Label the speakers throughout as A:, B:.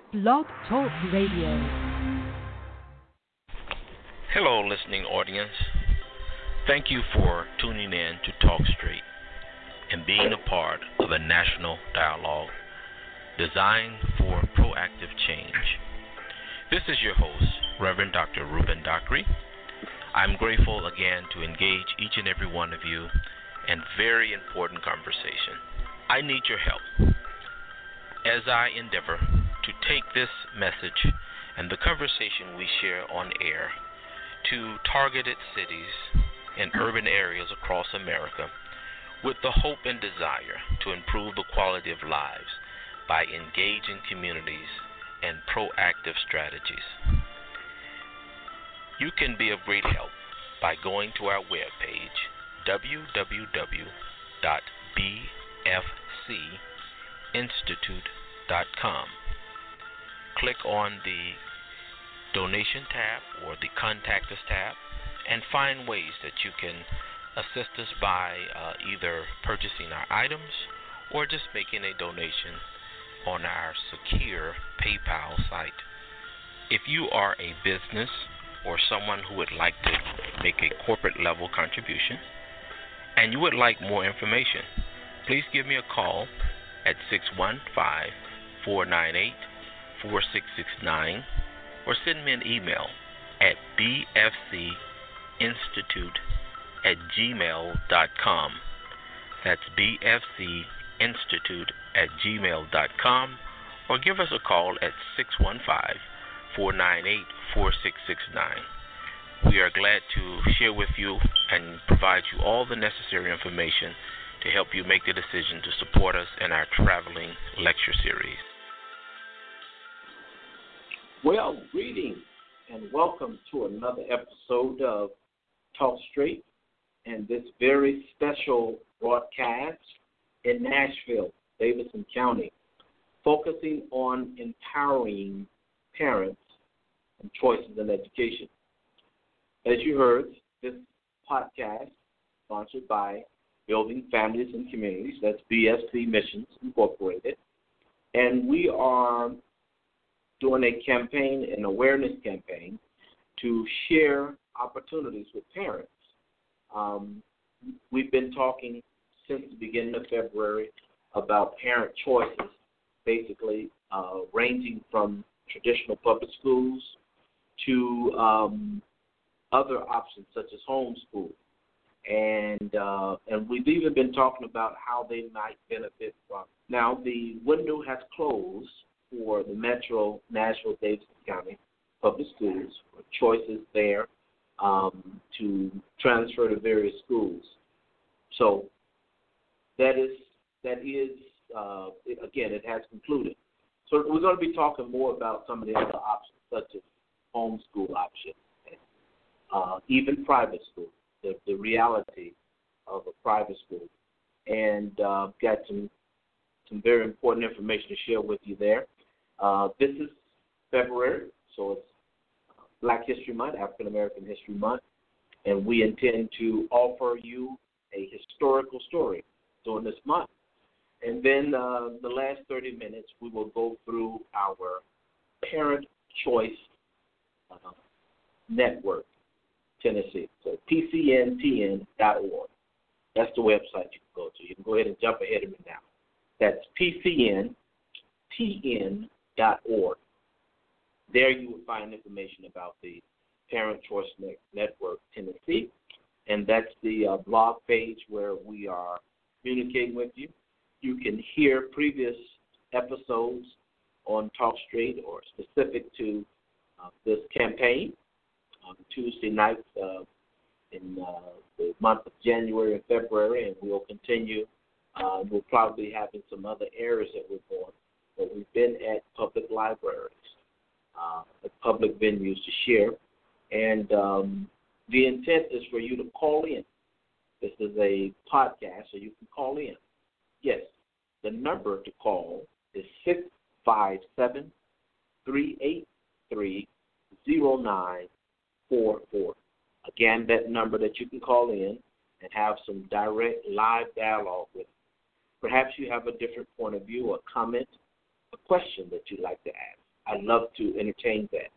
A: Blog Talk Radio.
B: Hello, listening audience. Thank you for tuning in to Talk Straight and being a part of a national dialogue designed for proactive change. This is your host, Reverend Dr. Ruben Dockery. I'm grateful again to engage each and every one of you in very important conversation. I need your help as I endeavor to take this message and the conversation we share on air to targeted cities and urban areas across America with the hope and desire to improve the quality of lives by engaging communities and proactive strategies. You can be of great help by going to our webpage, www.bfcinstitute.com. Click on the Donation tab or the Contact Us tab and find ways that you can assist us by either purchasing our items or just making a donation on our secure PayPal site. If you are a business or someone who would like to make a corporate level contribution and you would like more information, please give me a call at 615-498-4669 or send me an email at bfcinstitute@gmail.com. That's bfcinstitute@gmail.com, or give us a call at 615-498-4669. We are glad to share with you and provide you all the necessary information to help you make the decision to support us in our traveling lecture series.
C: Well, greetings and welcome to another episode of Talk Straight and this very special broadcast in Nashville, Davidson County, focusing on empowering parents and choices in education. As you heard, this podcast sponsored by Building Families and Communities, that's BFC Missions Incorporated, and we are doing a campaign, an awareness campaign, to share opportunities with parents. We've been talking since the beginning of February about parent choices, basically ranging from traditional public schools to other options such as homeschool. And we've even been talking about how they might benefit from. Now, the window has closed for the Metro Nashville-Davidson County Public Schools for choices there to transfer to various schools. So that is again, it has concluded. So we're going to be talking more about some of the other options, such as homeschool options, and even private school, the reality of a private school, and got some very important information to share with you there. This is February, so it's Black History Month, African American History Month, and we intend to offer you a historical story during this month. And then the last 30 minutes, we will go through our Parent Choice Network, Tennessee. So PCNTN.org. That's the website you can go to. You can go ahead and jump ahead of me now. That's PCNTN.org. There you will find information about the Parent Choice Network Tennessee, and that's the blog page where we are communicating with you. You can hear previous episodes on Talk Straight or specific to this campaign on Tuesday nights in the month of January and February, and we'll continue. We'll probably be having some other areas that we're going, but we've been at public libraries, at public venues to share, and the intent is for you to call in. This is a podcast, so you can call in. Yes, the number to call is 657-383-0944. Again, that number that you can call in and have some direct live dialogue with. Perhaps you have a different point of view, a comment, a question that you'd like to ask. I'd love to entertain that.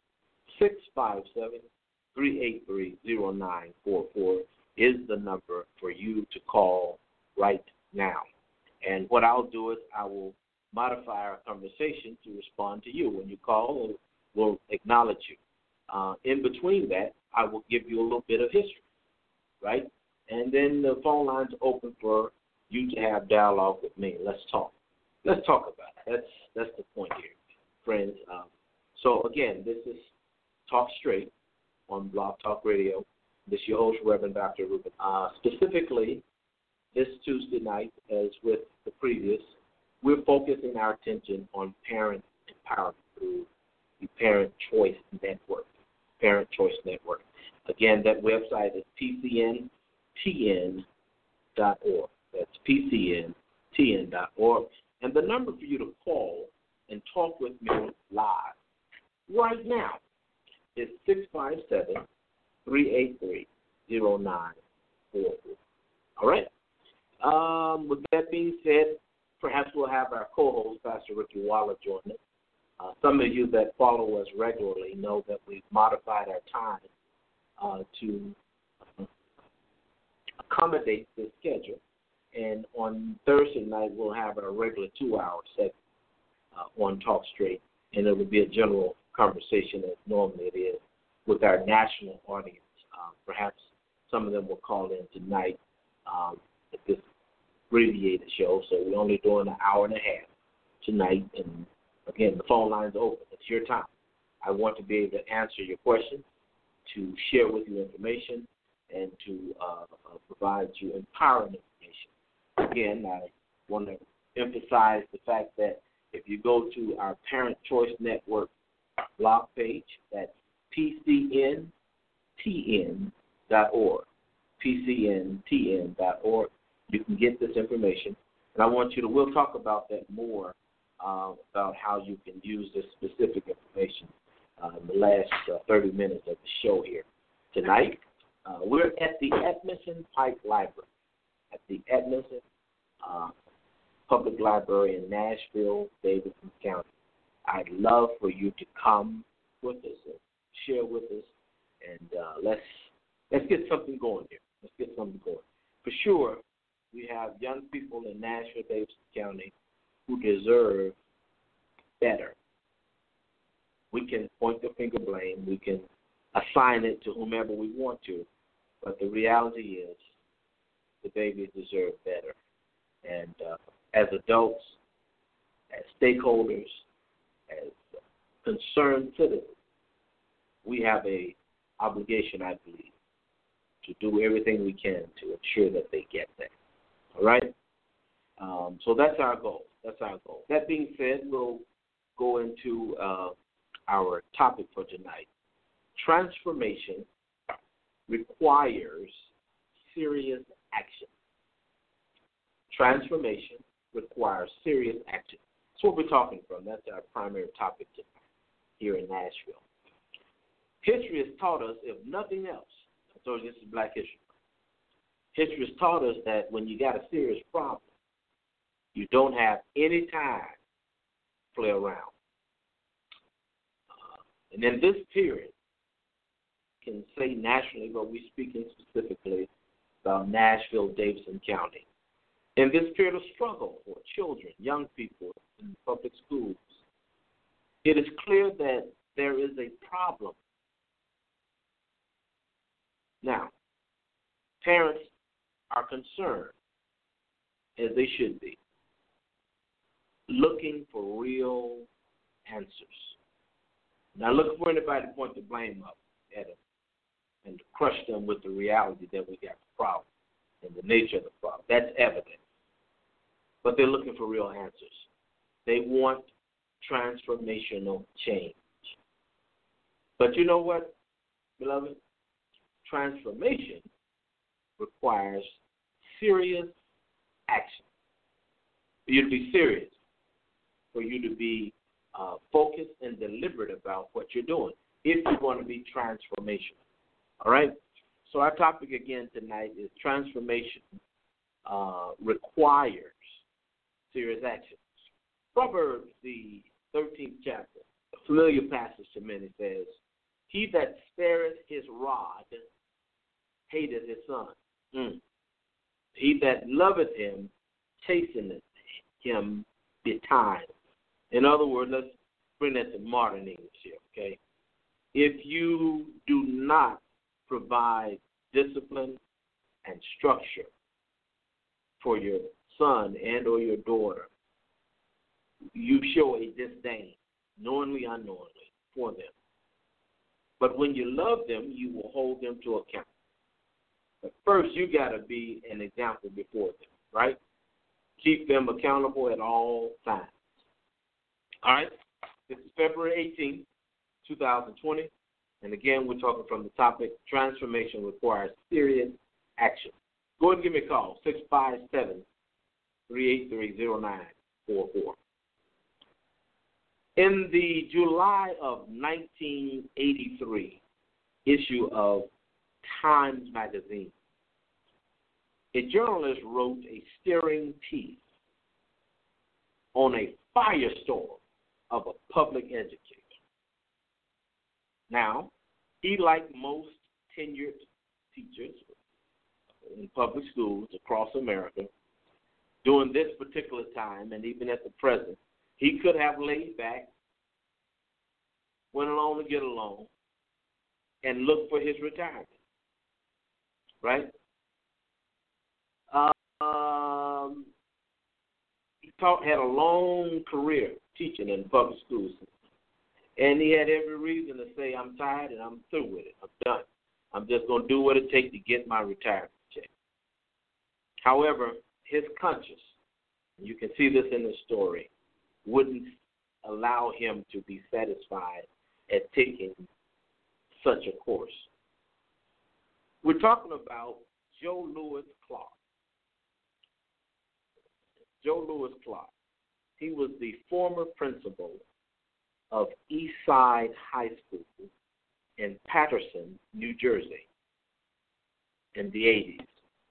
C: 657-383-0944 is the number for you to call right now. And what I'll do is I will modify our conversation to respond to you. When you call, we'll acknowledge you. In between that, I will give you a little bit of history, right? And then the phone line's open for you to have dialogue with me. Let's talk. Let's talk about it. That's the point here, friends. So, again, this is Talk Straight on Blog Talk Radio. This is your host, Reverend Dr. Ruben. Specifically, this Tuesday night, as with the previous, we're focusing our attention on parent empowerment through the Parent Choice Network. Parent Choice Network. Again, that website is pcntn.org. That's pcntn.org. And the number for you to call and talk with me live right now is 657-383-0944. All right? With that being said, perhaps we'll have our co-host, Pastor Ricky Waller, join us. Some of you that follow us regularly know that we've modified our time to accommodate this schedule. And on Thursday night, we'll have our regular 2-hour segment on Talk Straight, and it will be a general conversation as normally it is with our national audience. Perhaps some of them will call in tonight at this abbreviated show, so we're only doing an hour and a half tonight. And, again, the phone line's open. It's your time. I want to be able to answer your questions, to share with you information, and to provide you empowering information. Again, I want to emphasize the fact that if you go to our Parent Choice Network blog page, that's pcntn.org, pcntn.org, you can get this information. And I want you to, we'll talk about that more, about how you can use this specific information in the last 30 minutes of the show here. Tonight, we're at the Edmondson Pike Library, at the Edmondson Public Library in Nashville, Davidson County. I'd love for you to come with us and share with us, and let's get something going here. Let's get something going. For sure, we have young people in Nashville, Davidson County who deserve better. We can point the finger blame. We can assign it to whomever we want to, but the reality is the babies deserve better. And as adults, as stakeholders, as concerned citizens, we have a obligation, I believe, to do everything we can to ensure that they get there. All right? So that's our goal. That's our goal. That being said, we'll go into our topic for tonight. Transformation requires serious action. Transformation requires serious action. That's what we're talking from. That's our primary topic tonight here in Nashville. History has taught us, if nothing else, I told you this is Black History. History has taught us that when you got a serious problem, you don't have any time to play around. And in this period, I can say nationally, but we're speaking specifically about Nashville, Davidson County. In this period of struggle for children, young people in public schools, it is clear that there is a problem. Now, parents are concerned, as they should be, looking for real answers. Not looking for anybody to point the blame up at them and to crush them with the reality that we got the problem and the nature of the problem. That's evident. But they're looking for real answers. They want transformational change. But you know what, beloved? Transformation requires serious action. For you to be serious, for you to be focused and deliberate about what you're doing if you want to be transformational. All right? So our topic again tonight is transformation requires serious action. Proverbs, the 13th chapter, the familiar passage to many says, "He that spareth his rod hateth his son. He that loveth him chasteneth him betimes." In other words, let's bring that to modern English here, okay? If you do not provide discipline and structure for your son and or your daughter, you show a disdain, knowingly, unknowingly, for them. But when you love them, you will hold them to account. But first, you got to be an example before them, right? Keep them accountable at all times. All right? This is February 18th, 2020. And again, we're talking from the topic, transformation requires serious action. Go ahead and give me a call, 657-383-0944. In the July of 1983 issue of Times Magazine, a journalist wrote a stirring piece on a firestorm of a public educator. Now, he, like most tenured teachers in public schools across America, during this particular time and even at the present, he could have laid back, went along to get along, and looked for his retirement, right? He had a long career teaching in public schools, and he had every reason to say, "I'm tired and I'm through with it. I'm done. I'm just going to do what it takes to get my retirement check." However, his conscience, and you can see this in the story, wouldn't allow him to be satisfied at taking such a course. We're talking about Joe Louis Clark. Joe Louis Clark. He was the former principal of Eastside High School in Paterson, New Jersey, in the 80s.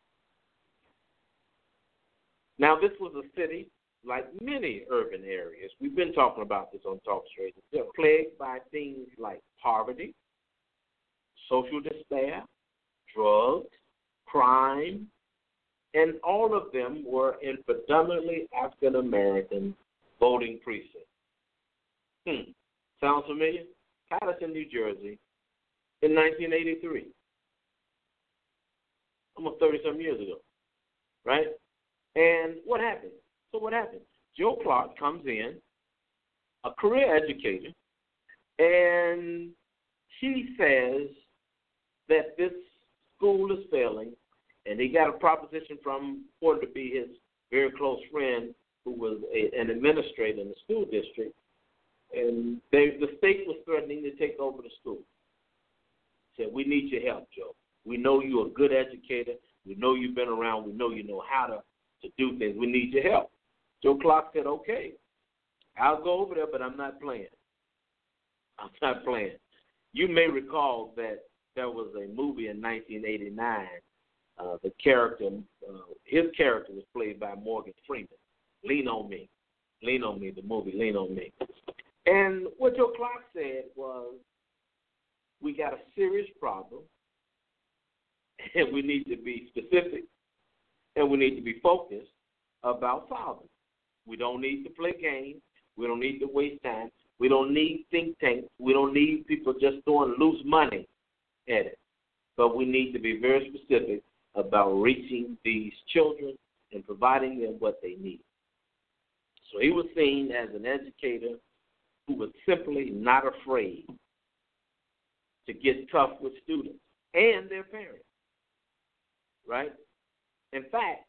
C: Now, this was a city, like many urban areas, we've been talking about this on Talk Straight, they're plagued by things like poverty, social despair, drugs, crime, and all of them were in predominantly African-American voting precincts. Sounds familiar? Paterson, New Jersey, in 1983. Almost 30-some years ago, right? And what happened? So what happened? Joe Clark comes in, a career educator, and he says that this school is failing, and he got a proposition from what to be his very close friend who was an administrator in the school district, and the state was threatening to take over the school. Said, "We need your help, Joe. We know you're a good educator. We know you've been around. We know you know how to do things. We need your help." Joe Clark said, "Okay, I'll go over there, but I'm not playing. I'm not playing." You may recall that there was a movie in 1989. His character was played by Morgan Freeman. Lean on Me, the movie Lean on Me. And what Joe Clark said was, we got a serious problem, and we need to be specific, and we need to be focused about solving. We don't need to play games. We don't need to waste time. We don't need think tanks. We don't need people just throwing loose money at it. But we need to be very specific about reaching these children and providing them what they need. So he was seen as an educator who was simply not afraid to get tough with students and their parents, right? In fact,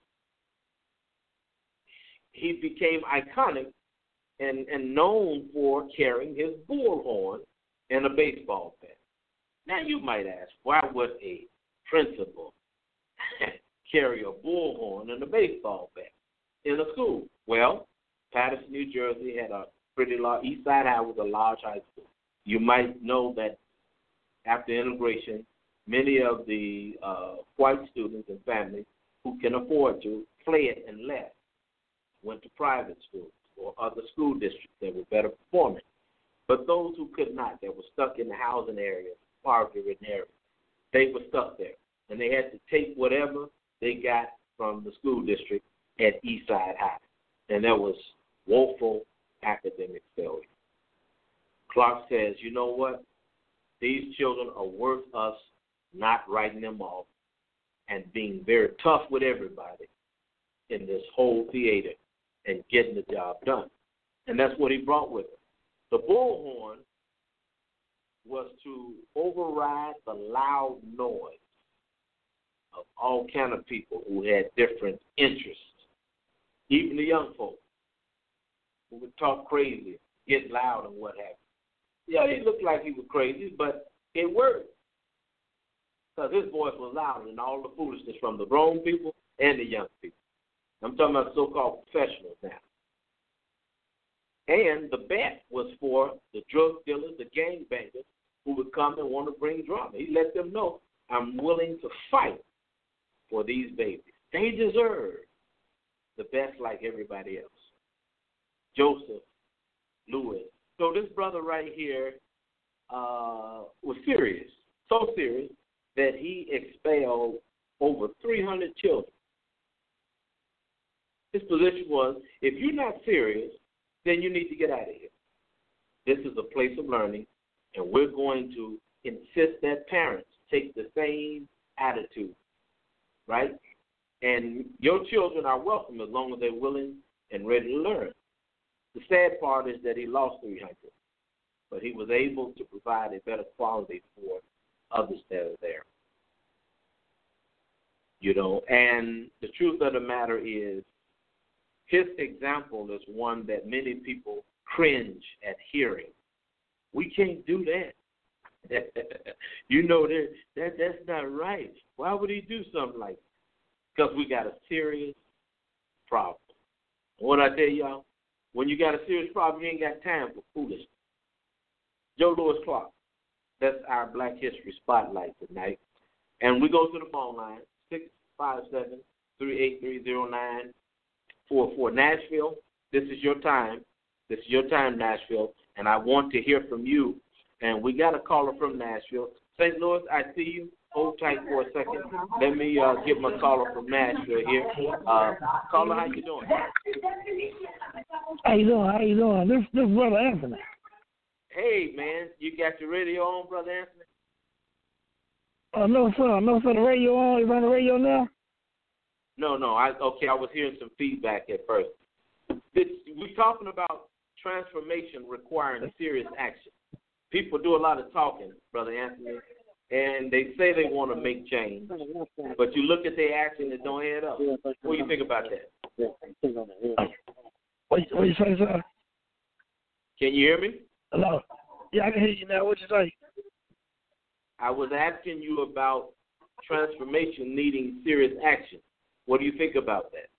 C: he became iconic and known for carrying his bullhorn and a baseball bat. Now you might ask, why would a principal carry a bullhorn and a baseball bat in a school? Well, Paterson, New Jersey had a pretty large, Eastside High was a large high school. You might know that after integration, many of the white students and families who can afford to fled and left, went to private schools or other school districts that were better performing. But those who could not, that were stuck in the housing area, poverty-ridden area, they were stuck there. And they had to take whatever they got from the school district at Eastside High. And that was woeful academic failure. Clark says, you know what? These children are worth us not writing them off and being very tough with everybody in this whole theater and getting the job done. And that's what he brought with him. The bullhorn was to override the loud noise of all kind of people who had different interests, even the young folks who would talk crazy, get loud and what have you. Yeah, he looked like he was crazy, but it worked because his voice was louder than all the foolishness from the grown people and the young people. I'm talking about so-called professionals now. And the bet was for the drug dealers, the gangbangers, who would come and want to bring drama. He let them know, I'm willing to fight for these babies. They deserve the best like everybody else. Joseph Lewis. So this brother right here was serious, so serious that he expelled over 300 children. His position was, if you're not serious, then you need to get out of here. This is a place of learning, and we're going to insist that parents take the same attitude, right? And your children are welcome as long as they're willing and ready to learn. The sad part is that he lost 300, but he was able to provide a better quality for others that are there. You know, and the truth of the matter is, his example is one that many people cringe at hearing. We can't do that. You know, that's not right. Why would he do something like that? Because we got a serious problem. What I tell y'all, when you got a serious problem, you ain't got time for foolishness. Joe Louis Clark, that's our Black History Spotlight tonight. And we go to the phone line, 657-383-0944. Nashville, this is your time. This is your time, Nashville, and I want to hear from you. And we got a caller from Nashville. St. Louis, I see you. Hold tight for a second. Let me get my caller from Nashville here. Caller, how you doing?
D: How you doing? How you doing? This Brother Anthony.
C: Hey, man, you got your radio on, Brother Anthony?
D: No, sir. No, sir. The radio on? Is on the radio now?
C: No. I was hearing some feedback at first. We're talking about transformation requiring serious action. People do a lot of talking, Brother Anthony, and they say they want to make change, but you look at their action, it don't add up. What do you think about that?
D: What you say, sir?
C: Can you hear me?
D: Hello. Yeah, I can hear you now. What you say?
C: I was asking you about transformation needing serious action. What do you think about that?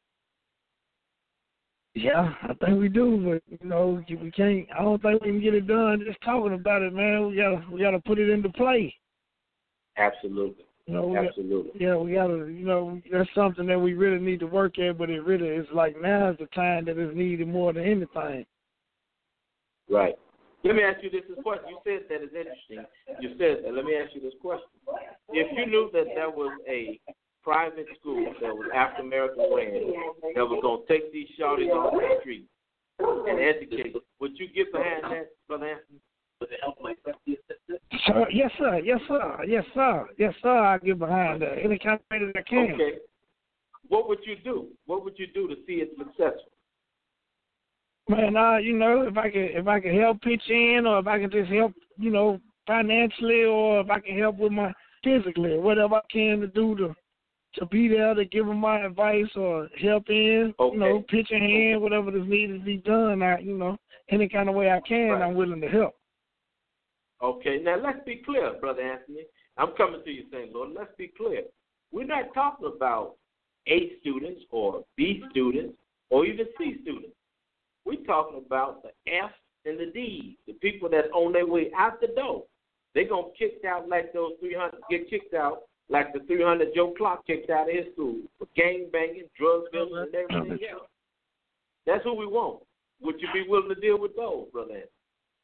D: Yeah, I think we do, but we can't. I don't think we can get it done just talking about it, man. We gotta put it into play.
C: Absolutely. Absolutely.
D: We gotta. That's something that we really need to work at, but it really is like now is the time that is needed more than anything.
C: Right. Let me ask you this question. You said that is interesting. You said that. Let me ask you this question. If you knew that there was a private school that was African American ran that was going to take these shawties off the street and educate, would you get behind that, Brother Anthony? With the help of my trustee assistant?
D: Yes, sir. I get behind that any kind of way that I can.
C: Okay. What would you do? What would you do to see it successful?
D: Man, if I can help pitch in, or if I can just help, financially, or if I can help with my physically, whatever I can to do to be there to give them my advice or help in,
C: okay.
D: Pitch a hand, whatever is needed to be done. Any kind of way I can, right. I'm willing to help.
C: Okay, now let's be clear, Brother Anthony. I'm coming to you, St. Louis. Let's be clear. We're not talking about A students or B students or even C students. We're talking about the F and the D, the people that's on their way out the door. They're going to kick out like those 300, get kicked out like the 300 Joe Clark kicked out of his school for gang banging, drug dealing, and everything else. That's who we want. Would you be willing to deal with those, Brother Anthony?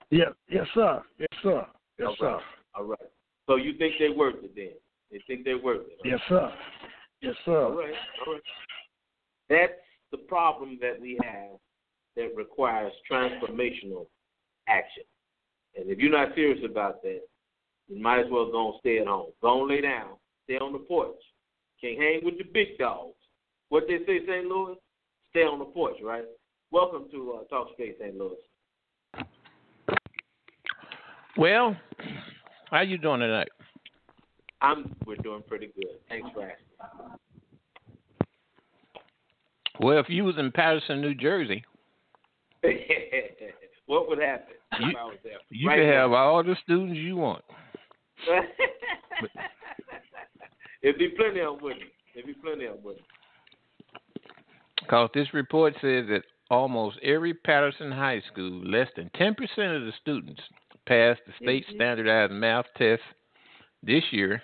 D: Yes, sir. Yes, sir. Yes, sir.
C: All right. So you think they're worth it then? They think they're worth it? Huh?
D: Yes, sir. Yes, sir.
C: All right. That's the problem that we have that requires transformational action. And if you're not serious about that, you might as well go and stay at home. Go and lay down. Stay on the porch. Can't hang with the big dogs. What they say, St. Louis? Stay on the porch, right? Welcome to Talk Straight, St. Louis.
E: Well, how you doing tonight?
C: We're doing pretty good. Thanks for asking.
E: Well, if you was in Patterson, New Jersey,
C: what would happen
E: you,
C: if I was there?
E: You could have all the students you want.
C: It'd be plenty of them, wouldn't it?
E: Because this report says that almost every Patterson high school, less than 10% of the students passed the state standardized math test this year,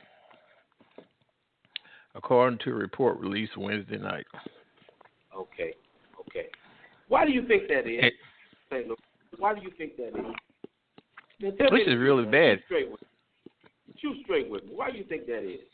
E: according to a report released Wednesday night.
C: Okay. Why do you think that is? St. Louis? Why do you think that is?
E: This is really bad.
C: Shoot straight with me. Why do you think that is?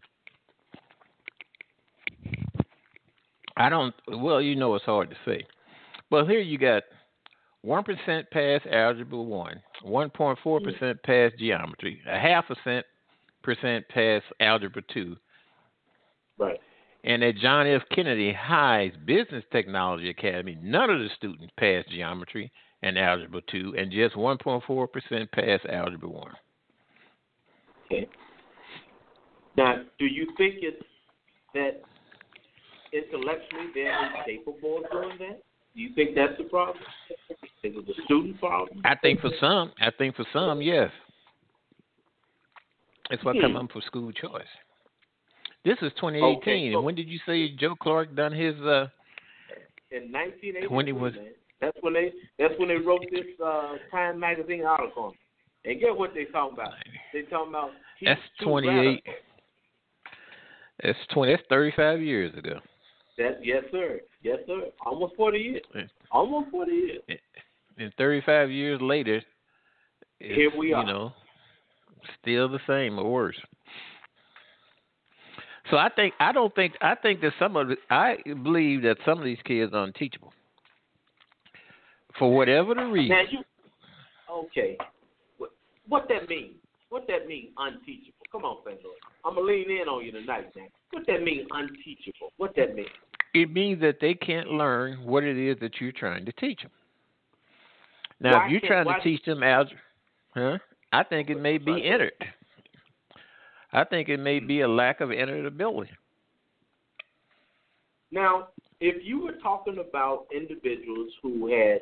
E: Well, it's hard to say. But here you got 1% pass Algebra 1, 1.4% pass Geometry, 0.5% pass Algebra 2.
C: Right.
E: And at John F. Kennedy High's Business Technology Academy, none of the students passed Geometry and Algebra 2, and just 1.4% passed Algebra 1.
C: Okay. Now, do you think it's that intellectually they're incapable of doing that? Do you think that's the problem? Is it the student problem?
E: I think for some, yes. That's why I come up for school choice. This is 2018.
C: Okay,
E: and when did you say Joe Clark done his?
C: In 1983.
E: When he was.
C: Man. That's when they wrote this Time magazine article on it. And get what they talking about? They talking about.
E: That's 28. That's 35 years ago.
C: Yes, sir. Almost 40 years. Almost 40 years.
E: And 35 years later,
C: here we are.
E: Still the same or worse. So I think that I believe that some of these kids are unteachable. For whatever the reason.
C: Okay. What that mean? What that mean, unteachable? Come on, St. Louis. I'm going to lean in on you tonight, man. What that mean, unteachable? What that mean?
E: It means that they can't learn what it is that you're trying to teach them. Now, if you're trying to teach them algebra, I think it may be innate. I think it may be a lack of innate ability.
C: Now, if you were talking about individuals who had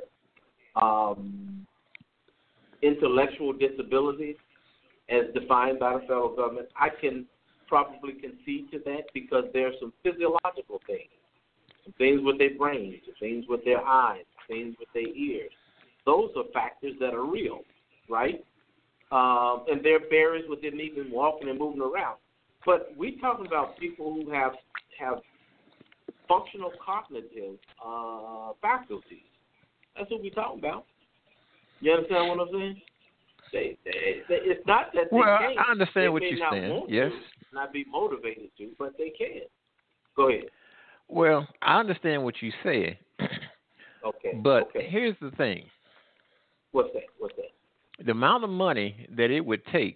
C: intellectual disabilities as defined by the federal government, I can probably concede to that because there are some physiological things, some things with their brains, some things with their eyes, things with their ears. Those are factors that are real, right? And there are barriers with them even walking and moving around. But we're talking about people who have functional cognitive faculties. That's what we're talking about. You understand what I'm saying? It's not that they can't.
E: I understand what you're saying. Yes.
C: Not be motivated to, but they can. Go ahead.
E: Well, I understand what you say.
C: Okay.
E: But here's the thing.
C: What's that?
E: The amount of money that it would take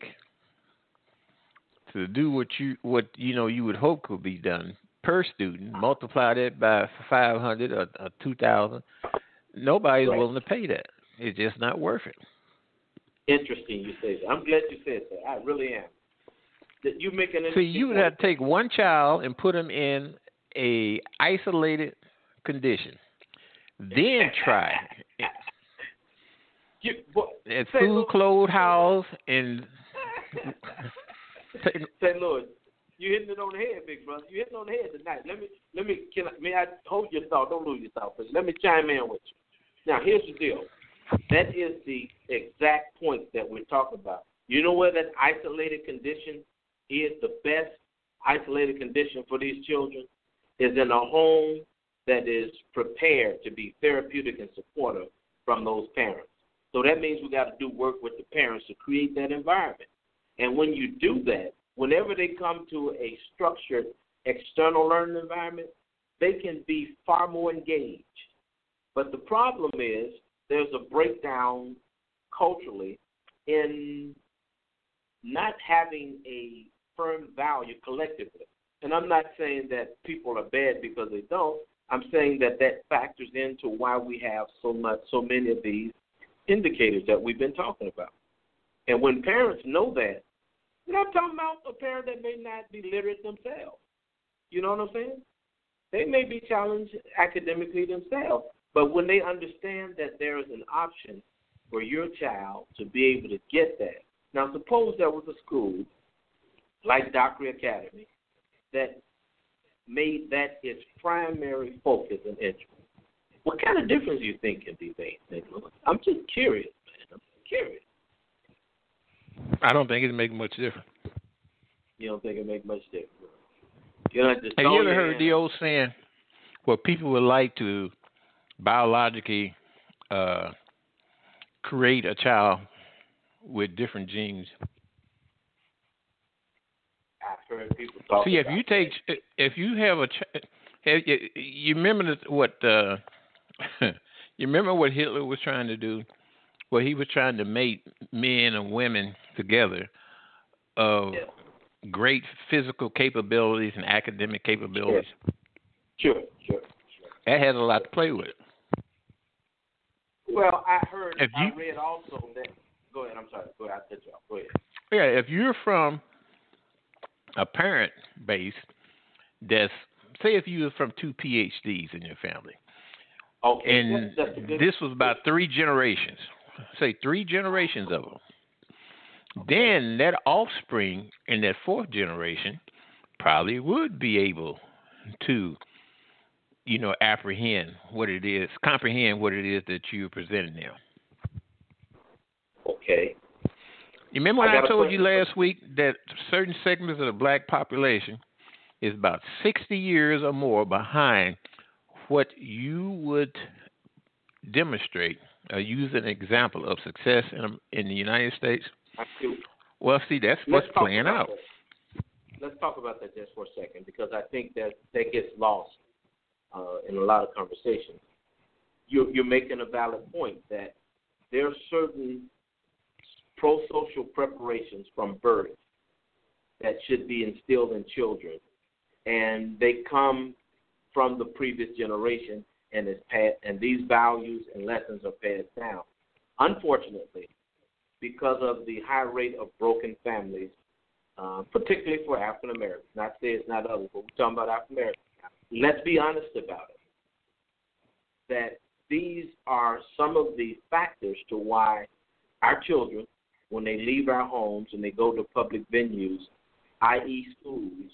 E: to do what you would hope could be done per student, multiply that by 500 or 2,000. Nobody's willing to pay that. It's just not worth it.
C: Interesting you say that. I'm glad you said that. I really am. That you make an interesting
E: you would have to take one child and put him in a isolated condition, then try at food, clothes, house, and
C: St. Louis. You hitting it on the head, big brother. You hitting it on the head tonight. May I hold your thought? Don't lose your thought, please. Let me chime in with you. Now, here's the deal. That is the exact point that we're talking about. You know where that isolated condition is the best isolated condition for these children? Is in a home that is prepared to be therapeutic and supportive from those parents. So that means we got to do work with the parents to create that environment. And when you do that, whenever they come to a structured external learning environment, they can be far more engaged. But the problem is there's a breakdown culturally in not having a firm value collectively. And I'm not saying that people are bad because they don't. I'm saying that factors into why we have so many of these indicators that we've been talking about. And when parents know that, we're not talking about a parent that may not be literate themselves. You know what I'm saying? They may be challenged academically themselves, but when they understand that there is an option for your child to be able to get that. Now, suppose there was a school like Dockery Academy that made that its primary focus and interest. What kind of difference do you think can be made? I'm just curious, man. I'm curious.
E: I don't think it'd make much difference.
C: You don't think it make much difference? Have
E: you ever heard the old saying where people would like to biologically create a child with different genes?
C: I've heard people talk.
E: See, if you have a you remember you remember what Hitler was trying to do? Well, he was trying to mate men and women together of great physical capabilities and academic capabilities.
C: Sure.
E: That has a lot to play with.
C: Well, I read also that. Go ahead. I'm sorry. Go ahead. I'll cut you off. Go ahead.
E: Yeah, if you're from a parent base that's, say, if you were from 2 PhDs in your family,
C: okay,
E: and this was about 3 generations, say 3 generations of them, then that offspring in that 4th generation probably would be able to, comprehend what it is that you're presenting them.
C: Okay.
E: You remember when I told you last week that certain segments of the black population is about 60 years or more behind what you would demonstrate or use an example of success in the United States?
C: I do.
E: Well, see, that's what's playing out.
C: Let's talk about that just for a second, because I think that gets lost in a lot of conversations. You're making a valid point that there are certain pro-social preparations from birth that should be instilled in children, and they come from the previous generation, and these values and lessons are passed down. Unfortunately, because of the high rate of broken families, particularly for African Americans, not say it's not others, but we're talking about African Americans. Let's be honest about it, that these are some of the factors to why our children, when they leave our homes and they go to public venues, i.e. schools,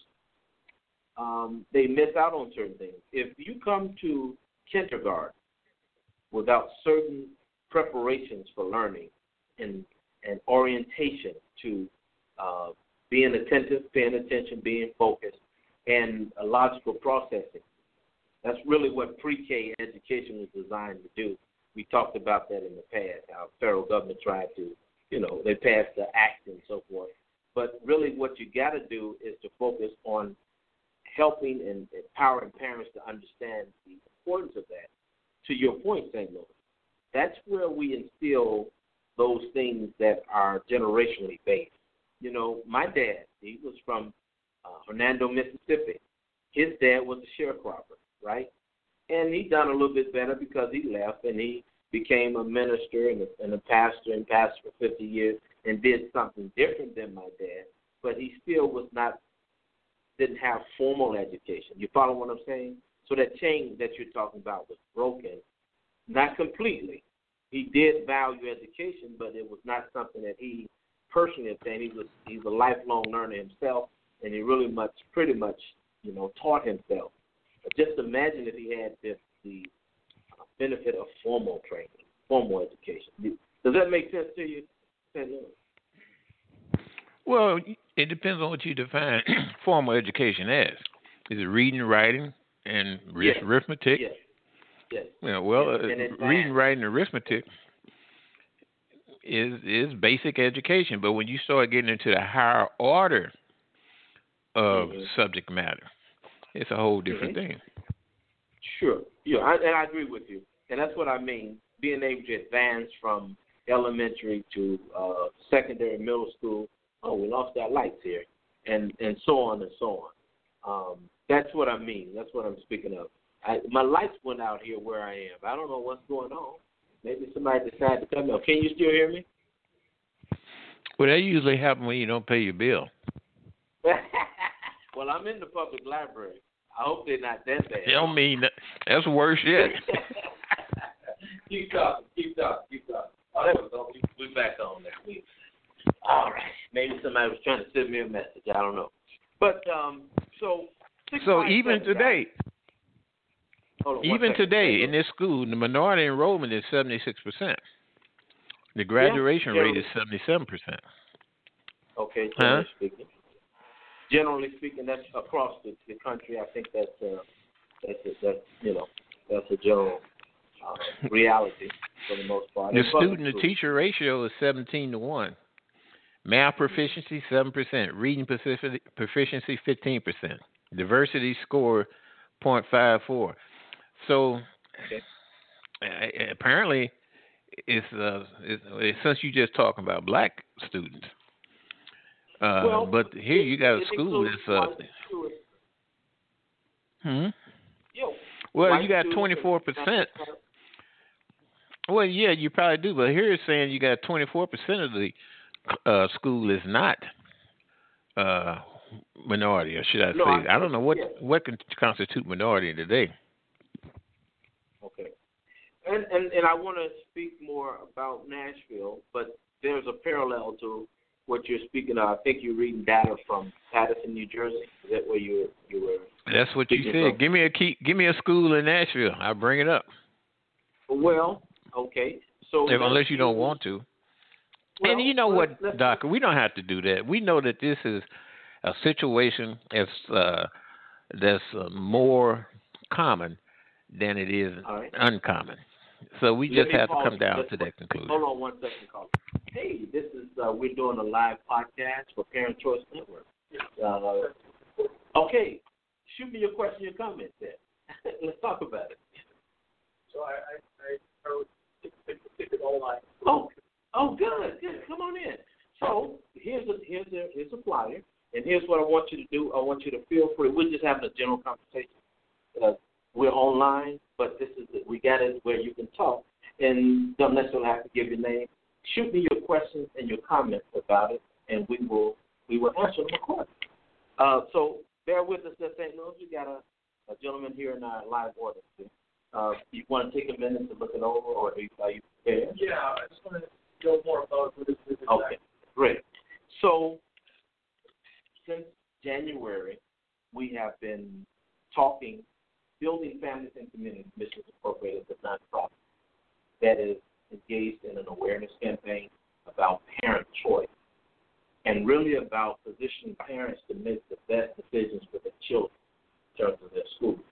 C: they miss out on certain things. If you come to kindergarten without certain preparations for learning and orientation to being attentive, paying attention, being focused, and a logical processing, that's really what pre-K education was designed to do. We talked about that in the past, how the federal government tried to, they passed the act and so forth. But really what you got to do is to focus on helping and empowering parents to understand the importance of that. To your point, St. Louis, that's where we instill those things that are generationally based. My dad, he was from Hernando, Mississippi. His dad was a sharecropper, right? And he done a little bit better because he left and he became a minister and a pastor and pastored for 50 years and did something different than my dad, but he still didn't have formal education. You follow what I'm saying? So that chain that you're talking about was broken, not completely. He did value education, but it was not something that he personally obtained. He's a lifelong learner himself, and he pretty much taught himself. But just imagine if he had the benefit of formal training, formal education. Does that make sense to you?
E: Well, it depends on what you define formal education as. Is it reading, writing, and arithmetic?
C: Yes.
E: Reading, writing, and arithmetic is basic education. But when you start getting into the higher order of subject matter, it's a whole different thing.
C: Sure. Yeah, and I agree with you. And that's what I mean, being able to advance from elementary to secondary, middle school. Oh, we lost our lights here. And so on and so on. That's what I mean. That's what I'm speaking of. My lights went out here where I am. I don't know what's going on. Maybe somebody decided to come out. Can you still hear me?
E: Well, that usually happens when you don't pay your bill.
C: Well, I'm in the public library. I hope they're not that bad.
E: They don't mean that. That's worse yet.
C: Keep talking. Oh, there we go. We're back on there. All right. Maybe somebody was trying to send me a message. I don't know. But so
E: even today, in this school, the minority enrollment is 76%. The graduation rate is 77%.
C: Okay, generally speaking, that's across the country. I think that's a general reality for the most part.
E: The student-to-teacher ratio is 17-1. Math proficiency 7%. Reading proficiency 15%. Diversity score 0.54. So apparently, it's since you just talking about black students. But here you got a school that's Well, you got 24%. Well, yeah, you probably do, but here it's saying you got 24% of the school is not minority, or should I say? I don't know what can constitute minority today.
C: Okay, and I want to speak more about Nashville, but there's a parallel to what you're speaking of. I think you're reading data from Paterson, New Jersey. Is that where you were?
E: That's what you said. From? Give me a school in Nashville. I'll bring it up.
C: Well, okay. So
E: unless you don't want to. Well, and you know what, Doc? We don't have to do that. We know that this is a situation that's more common than it is uncommon. So we just have to come down to that conclusion.
C: Hold on 1 second, caller. Hey, this is we're doing a live podcast for Parent Choice Network. Okay, shoot me your question, your comment there. Let's talk about it.
F: So I wrote ticket online.
C: Oh, good. Come on in. So here's a flyer, and here's what I want you to do. I want you to feel free. We're just having a general conversation. We're online, but we got it where you can talk and don't necessarily have to give your name. Shoot me your questions and your comments about it, and we will answer them accordingly. So bear with us at St. Louis. We got a gentleman here in our live audience. You want to take a minute to look it over, or are you prepared?
F: Yeah, I just want to go more about what this is.
C: Okay, great. So since January, we have been talking, Building Families and Communities Missions Incorporated, the nonprofit that is engaged in an awareness campaign about parent choice and really about positioning parents to make the best decisions for their children in terms of their schools.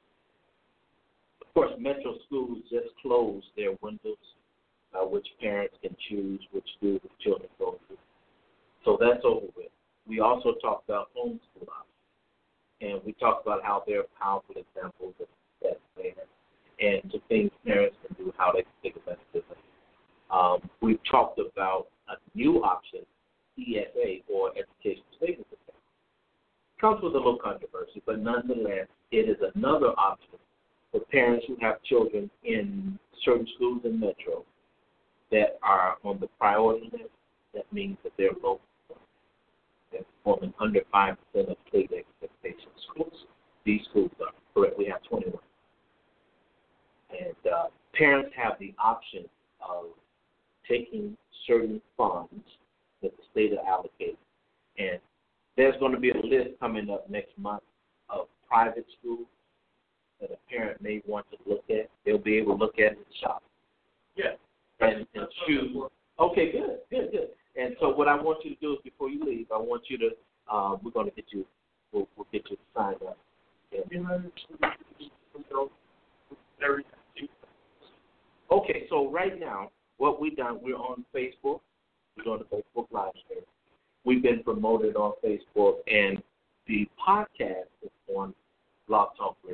C: Of course, Metro Schools just closed their windows, which parents can choose which school the children go to. So that's over with. We also talked about homeschool options, and we talked about how they're powerful examples of that there, and to things parents can do, how they can take advantage of it. We've talked about a new option, ESA, or Education Savings Account. It comes with a little controversy, but nonetheless, it is another option for parents who have children in certain schools in Metro that are on the priority list. That means that they're local. They're performing under 5% of state expectation schools. These schools are correct. We have 21. And parents have the option of taking certain funds that the state has allocated. And there's going to be a list coming up next month of private schools that a parent may want to look at. They'll be able to look at it and shop.
F: Yeah.
C: And choose. Okay, good. And so what I want you to do is before you leave, I want you to, we're going to get you, we'll get you to sign up. Yeah. Okay, so right now, what we've done, we're on Facebook. We're doing the Facebook live stream. We've been promoted on Facebook, and the podcast is on Blog Talk Radio.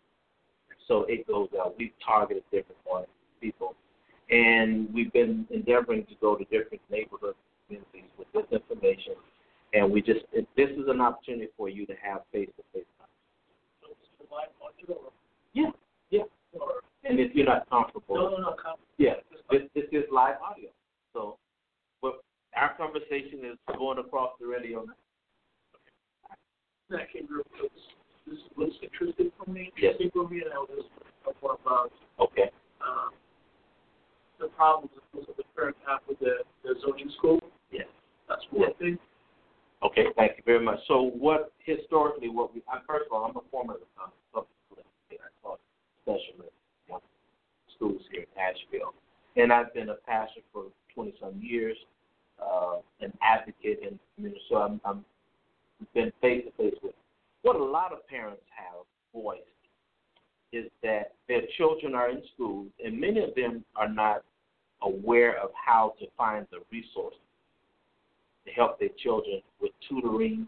C: So it goes out. We've targeted different people, and we've been endeavoring to go to different neighborhood communities with this information. And this is an opportunity for you to have face-to-face conversation. Yeah. And if you're not comfortable, yeah, this is live audio. So, but our conversation is going across the radio now.
F: That came real close. This looks interesting for me.
C: Yes.
F: And I was more about
C: okay.
F: The problems that the parents have with the zoning school.
C: Yes.
F: That's one thing.
C: Okay, thank you very much. So first of all, I'm a former public specialist in schools here in Asheville. And I've been a pastor for 20-some years, an advocate in the community. So I'm been face-to-face with. What a lot of parents have voiced is that their children are in schools, and many of them are not aware of how to find the resources to help their children with tutoring.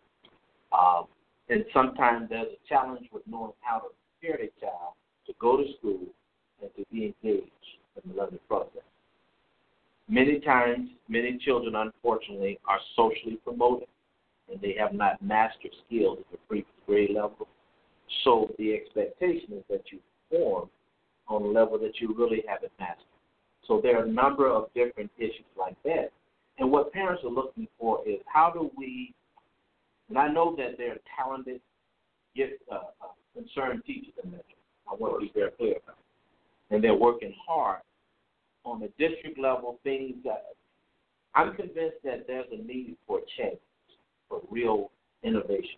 C: And sometimes there's a challenge with knowing how to prepare their child to go to school and to be engaged in the learning process. Many times, many children, unfortunately, are socially promoted, and they have not mastered skills at the previous grade level. So the expectation is that you perform on a level that you really haven't mastered. So there are a number of different issues like that. And what parents are looking for is how do we, and I know that there are talented, concerned teachers in that. I want to be very clear about it. And they're working hard on the district level things that I'm convinced that there's a need for change, for real innovation.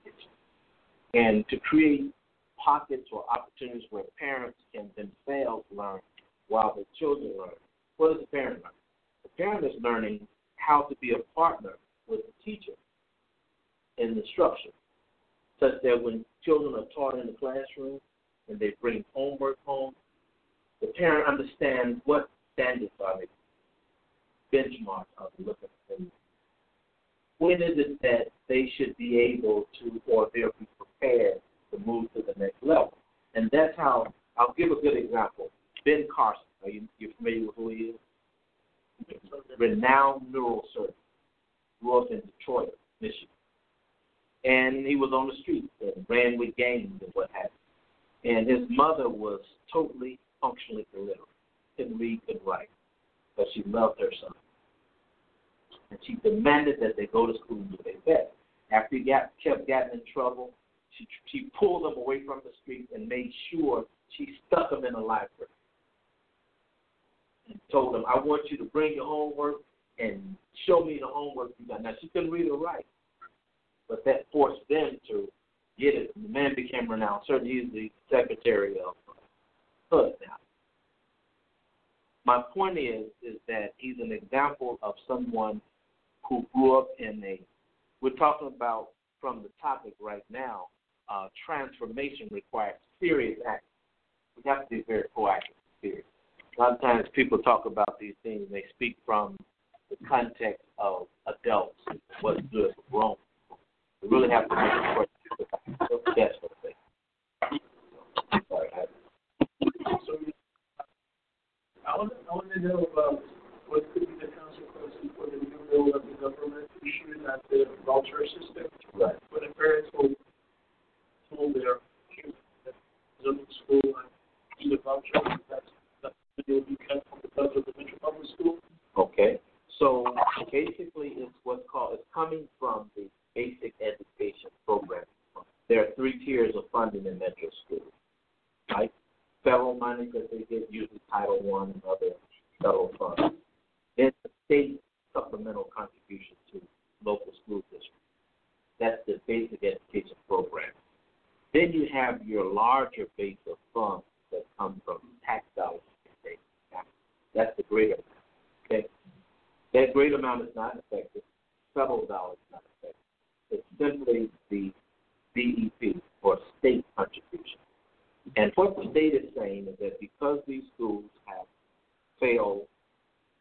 C: And to create pockets or opportunities where parents can themselves learn while their children learn. What does the parent learn? The parent is learning how to be a partner with the teacher in instruction, such that when children are taught in the classroom and they bring homework home, the parent understands what standards are they, benchmarks are they looking for. When is it that they should be able to, or they'll be prepared to move to the next level? And that's how, I'll give a good example. Ben Carson, are you familiar with who he is? Renowned neurosurgeon, grew up in Detroit, Michigan. And he was on the street and ran with gangs and what have you. And his mother was totally functionally illiterate, couldn't read, couldn't write, but she loved her son. And she demanded that they go to school and do their best. After he kept getting in trouble, she pulled them away from the street and made sure she stuck them in a library. And told them, I want you to bring your homework and show me the homework you got. Now, she couldn't read or write, but that forced them to get it. The man became renowned. Certainly, he's the secretary of HUD now. My point is that he's an example of someone who grew up in we're talking about from the topic right now, transformation requires serious action. We have to be very proactive, serious. A lot of times people talk about these things and they speak from the context of adults, what's good for grown people. We really have to make it work. That's what I think. Sorry.
F: I want to know about what could be the consequences for the new role of the government issuing at the voucher system.
C: Right.
F: When the parents will told their kids that zoning school and either voucher, that they will be kept from the budget of the Metro Public School.
C: Okay. So basically it's it's coming from the basic education program. There are 3 tiers of funding in Metro schools, right? Federal money that they get, usually Title I and other federal funds. Then the state supplemental contribution to local school districts. That's the basic education program. Then you have your larger base of funds that come from tax dollars. That's the greater amount. Okay? That great amount is not affected. Federal dollars is not affected. It's simply the BEP, or state contribution. And what the state is saying is that because these schools have failed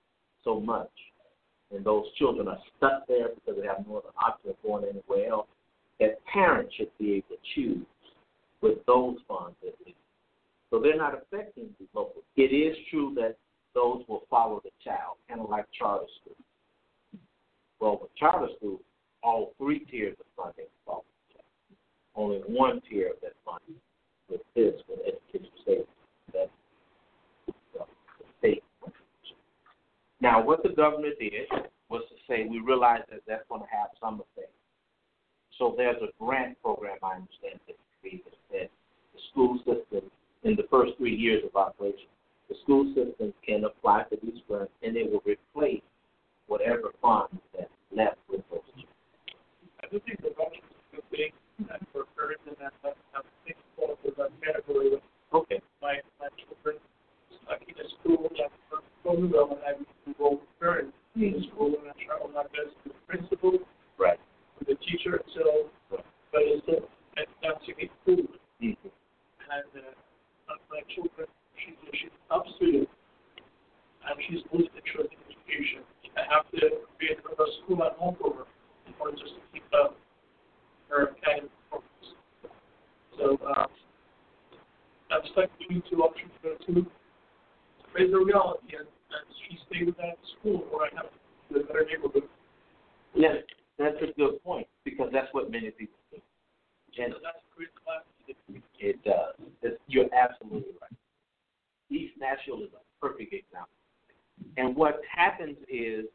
C: so much, and those children are stuck there because they have no other option of going anywhere else, that parents should be able to choose with those funds at least. So they're not affecting the local. It is true that those will follow the child, kind of like charter schools. Well, with charter schools, all three tiers of funding follow the child. Only one tier of that funding with this, with education state, that's the state. Now, what the governor did was to say we realize that that's going to have some effect. So there's a grant program, I understand, that the school system, in the first 3 years of operation, the school system can apply for these grants, and it will replace whatever funds that's left with those children.
F: I do think the vouchers is a good thing, and for parents and that fall into that category.
C: Okay.
F: My children, like in a school, like when I enroll with parents in the school, and I try my best with the principal,
C: right,
F: with the teacher itself, but it's not to get food.
C: Mm-hmm.
F: And my children, she's up student, and she's losing interest in education. I have to create a school at home for her in order just to keep up her academic performance. So I was like doing two options for her to raise the reality, and she stayed with that school where I have a better neighborhood.
C: Yes, that's a good point, because that's what many people do. And
F: so that's a great class.
C: It does. You're absolutely right. East Nashville is a perfect example. And what happens is,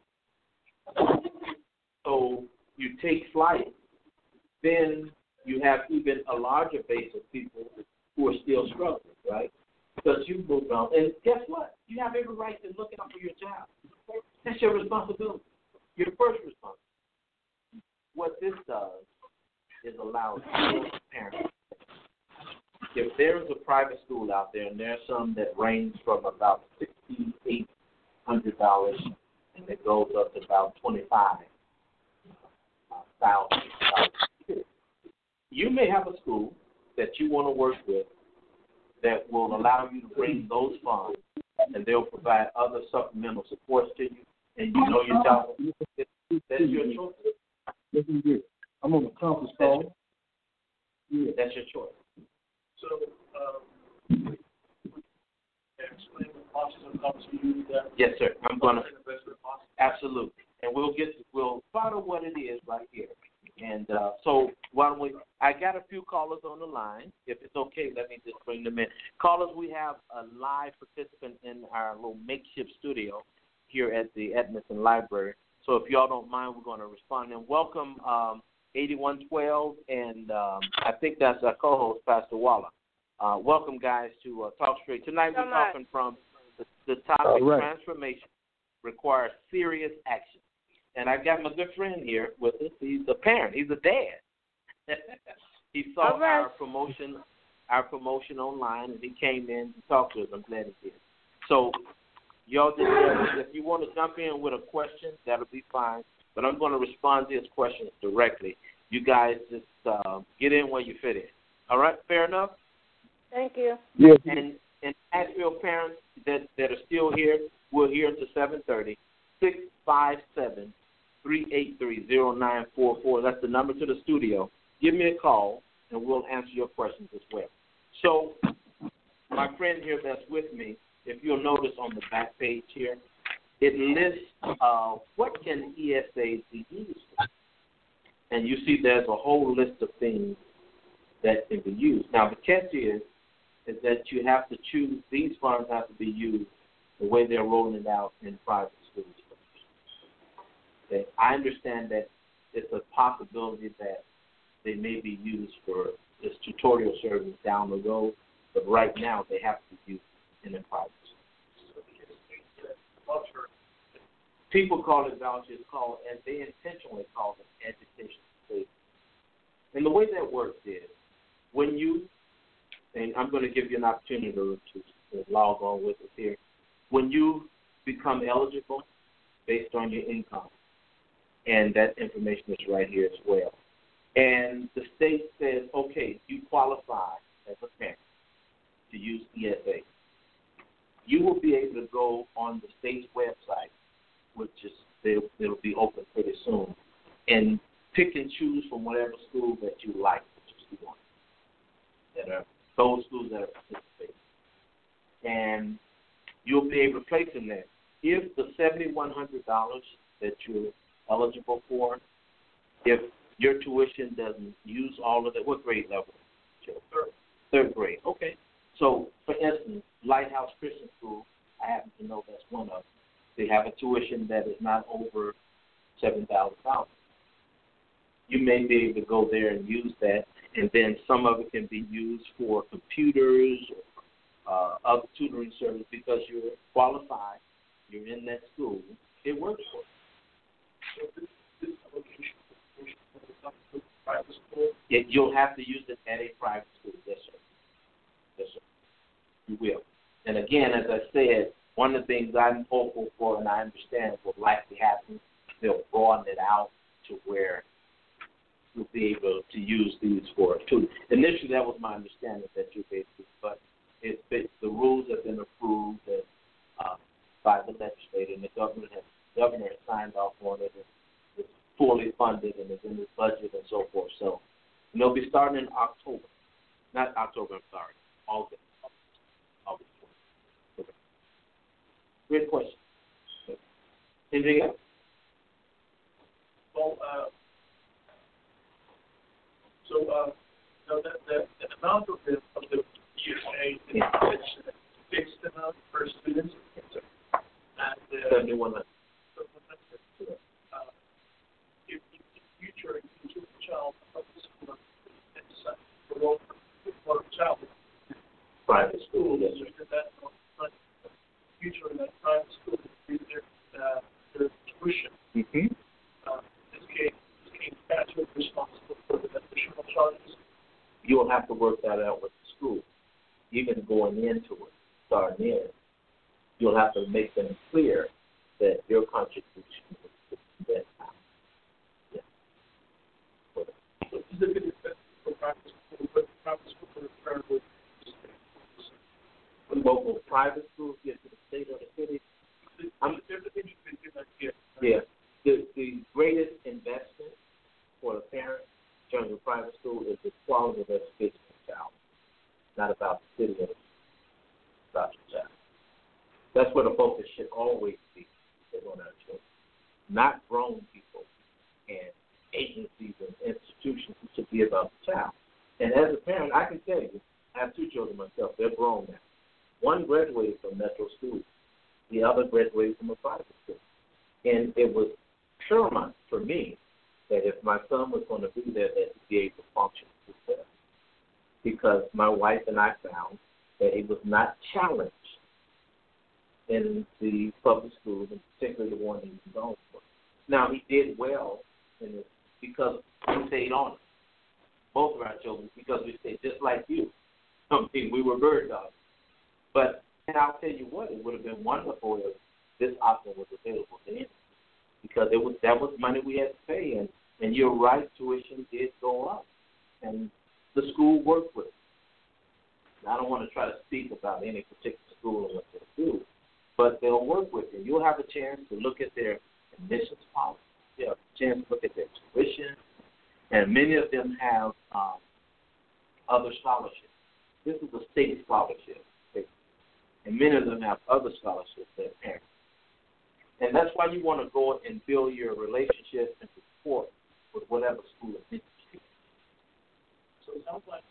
C: so you take flight, then you have even a larger base of people who are still struggling, right? Because you moved on. And guess what? You have every right to look out for your child. That's your responsibility. Your first responsibility. What this does is allow parents. If there is a private school out there, and there are some that range from about $6,800, and it goes up to about $25,000. You may have a school that you want to work with that will allow you to bring those funds, and they'll provide other supplemental supports to you, and you know your child. That's your choice.
G: Listen here. I'm on a conference call.
C: Yeah. That's your choice.
F: So, explain the process of how to use that.
C: Yes, sir. I'm going to. Absolutely. And we'll follow what it is right here. And so why don't I got a few callers on the line. If it's okay, let me just bring them in. Callers, we have a live participant in our little makeshift studio here at the Edmondson Library. So if y'all don't mind, we're going to respond. And welcome 8112, and I think that's our co-host, Pastor Waller. Welcome, guys, to Talk Straight. Tonight we're talking from the topic, transformation requires serious action. And I got my good friend here with us. He's a parent. He's a dad. He saw our promotion online, and he came in to talk to us. I'm glad he did. So y'all just if you want to jump in with a question, that'll be fine. But I'm going to respond to his questions directly. You guys just get in where you fit in. All right? Fair enough?
H: Thank you.
G: Yes.
C: And Nashville parents that are still here, we're here until 7:30. 657-383-0944. That's the number to the studio. Give me a call, and we'll answer your questions as well. So my friend here that's with me, if you'll notice on the back page here, it lists what can ESAs be used for. And you see there's a whole list of things that can be used. Now, the catch is that you have to choose, these funds have to be used the way they're rolling it out in private schools. Okay? I understand that it's a possibility that they may be used for this tutorial service down the road, but right now they have to be used in the private schools. People call it vouchers, and they intentionally call it education savings. And the way that works is when you, and I'm going to give you an opportunity to log on with us here, when you become eligible based on your income, and that information is right here as well. And the state says, okay, you qualify as a parent to use ESA. You will be able to go on the state's website which is it'll be open pretty soon, and pick and choose from whatever school that you like to go on. That are those schools that are participating, and you'll be able to place in there. If the $7,100 that you're eligible for, if your tuition doesn't use all of it, what grade level? Third grade. Okay. So, for instance, Lighthouse Christian School, I happen to know that's one of them. They have a tuition that is not over $7,000. You may be able to go there and use that, and then some of it can be used for computers or other tutoring service because you're qualified, you're in that school, it works for you.
F: So this allocation for private school?
C: You'll have to use it at a private school, yes, sir. Yes, sir. You will. And again, as I said, one of the things I'm hopeful for, and I understand will likely happen, they'll broaden it out to where you'll be able to use these for tutoring. Initially, that was my understanding that you'll be able to, but the rules have been approved by the legislature, and the governor has signed off on it. It's fully funded and it's in the budget and so forth. So, and they'll be starting in August. August. Okay. Great question. Anything else?
F: Well, the amount of the ESA is fixed amount per student. And
C: 7,100.
F: If in the future you took a child from the school and decided to enroll for a child
C: Private school, yes, sir.
F: That future in that private school is their tuition.
C: Mm-hmm.
F: This case actually responsible for the additional charges.
C: You'll have to work that out with the school. Even going into it, starting in, you'll have to make them clear that your contribution is that time. Yeah.
F: So is it going to be for private school, but private school for the parent?
C: Local private schools get to the state or the city. Yeah. The greatest investment for the parent in terms of private school is the quality of education of the child, not about the city, it's about your child. That's where the focus should always be on our children, not grown people and agencies and institutions. It should be about the child. And as a parent, I can tell you, I have 2 children myself. They're grown now. One graduated from Metro School. The other graduated from a private school. And it was paramount for me that if my son was going to be there, that he'd be able to function success. Because my wife and I found that he was not challenged in the public schools, and particularly the one he was going for. Now, he did well in this because we stayed on it. Both of our children, because we stayed just like you. I mean, we were bird dogs. But and I'll tell you what, it would have been wonderful if this option was available to him, because that was money we had to pay, and you're right, tuition did go up, and the school worked with it. And I don't want to try to speak about any particular school and what they do, but they'll work with you. You'll have a chance to look at their admissions policy. You'll have a chance to look at their tuition, and many of them have other scholarships. This is a state scholarship. And many of them have other scholarships that parents. And that's why you want to go and build your relationship and support with whatever school is interested in.
F: So it sounds like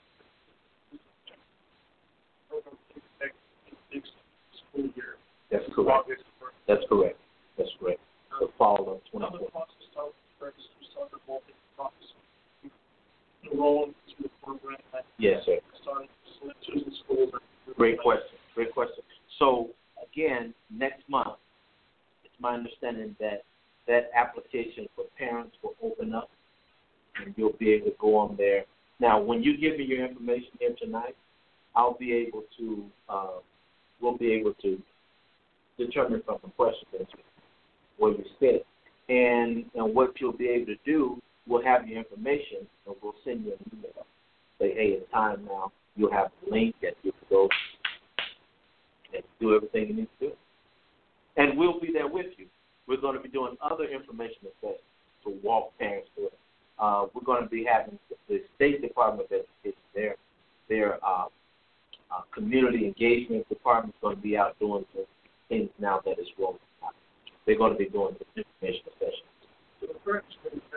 F: next school year.
C: That's correct. That's correct. That's correct. The fall of 2020.
F: Another process started the process enrolling to the program.
C: Yes, sir.
F: Starting choosing schools.
C: Great question. Great question. So, again, next month, it's my understanding that application for parents will open up, and you'll be able to go on there. Now, when you give me your information here tonight, I'll be able to, we'll be able to determine from the question where you sit. And what you'll be able to do, we'll have your information, and we'll send you an email. Say, hey, it's time now. You'll have the link that you can go and do everything you need to do. And we'll be there with you. We're going to be doing other information sessions to walk parents through it. We're going to be having the State Department of Education, their community engagement department is going to be out doing some things now that is rolling out. They're going to be doing the information sessions.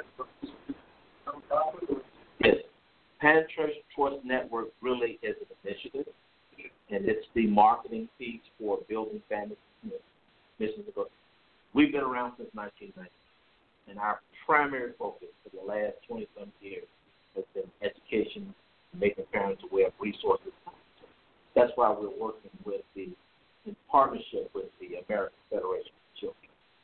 C: Yes. Parent Choice Network really is an initiative, and it's the marketing piece for building families. We've been around since 1990, and our primary focus for the last 20-some years has been education, making parents aware of resources. That's why we're working in partnership with the American Federation of Children.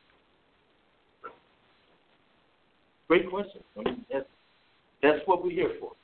C: Great question. I mean, that's what we're here for.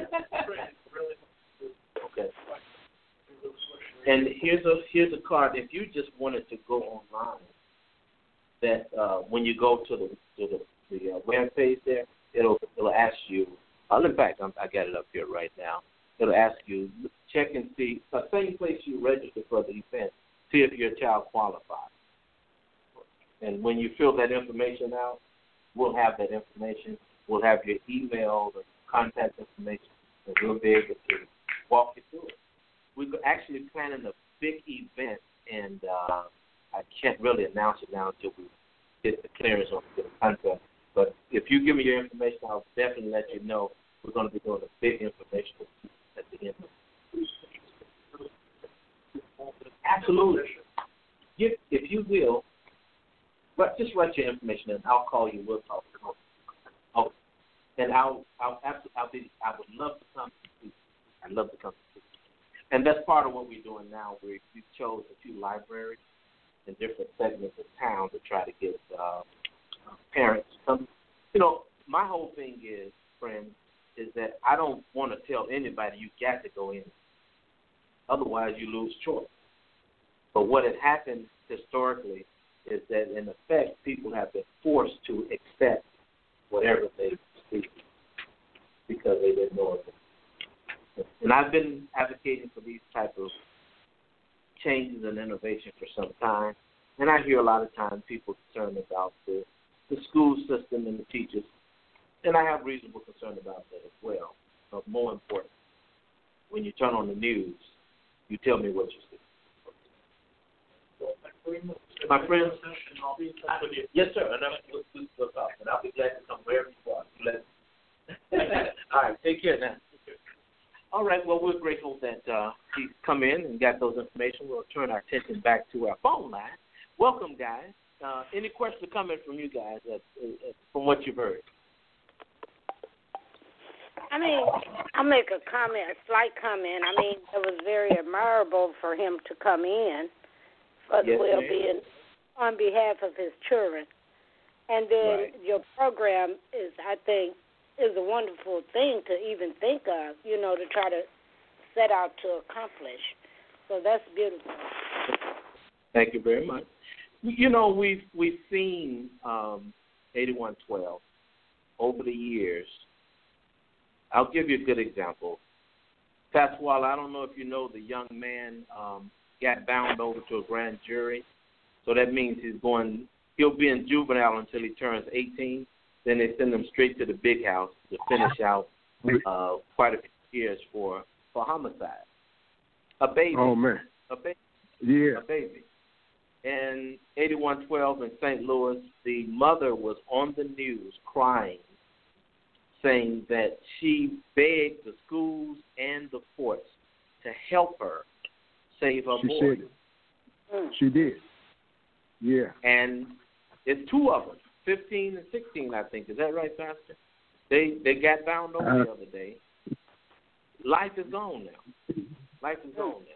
C: Okay. And here's a card. If you just wanted to go online, that when you go to the web page there, it'll ask you. In fact, I got it up here right now. It'll ask you, check and see the same place you register for the event. See if your child qualifies. And when you fill that information out, we'll have that information. We'll have your email and contact information, and we'll be able to walk you through it. We're actually planning a big event, and I can't really announce it now until we get the clearance on the contract. But if you give me your information, I'll definitely let you know. We're going to be doing a big information at the end. Absolutely. If you will, but just write your information in. I'll call you. We'll talk. Oh, and I would love to come to see. I'd love to come to see. And that's part of what we're doing now. We chose a few libraries in different segments of town to try to get parents to come. You know, my whole thing is, friends, is that I don't want to tell anybody you got to go in. Otherwise, you lose choice. But what has happened historically is that, in effect, people have been forced to accept whatever they speak because they didn't know it. And I've been advocating for these type of changes and innovation for some time. And I hear a lot of times people concerned about the school system and the teachers. And I have reasonable concern about that as well. But more important, when you turn on the news, you tell me what you see. My friends, yes, sir. And we'll talk. And I'll be glad to come wherever you are. All right, take care now. All right, well, we're grateful that he's come in and got those information. We'll turn our attention back to our phone line. Welcome, guys. Any questions or comments from you guys from what you've heard?
H: I mean, I'll make a comment, a slight comment. I mean, it was very admirable for him to come in for the well-being on behalf of his children. And then your program is, I think, is a wonderful thing to even think of, you know, to try to set out to accomplish. So that's beautiful.
C: Thank you very much. You know, we've seen 8112 over the years. I'll give you a good example. Pasquale, I don't know if you know, the young man got bound over to a grand jury. So that means he'll be in juvenile until he turns 18. Then they send him straight to the big house to finish out quite a few years for homicide. A baby.
I: Oh, man.
C: A baby.
I: Yeah.
C: A baby. And 8112 in St. Louis, the mother was on the news crying, saying that she begged the schools and the courts to help her save her boy.
I: Said it. She did. Yeah.
C: And it's two of them, 15 and 16, I think. Is that right, Pastor? They got bound over the other day. Life is gone now. Life is gone now.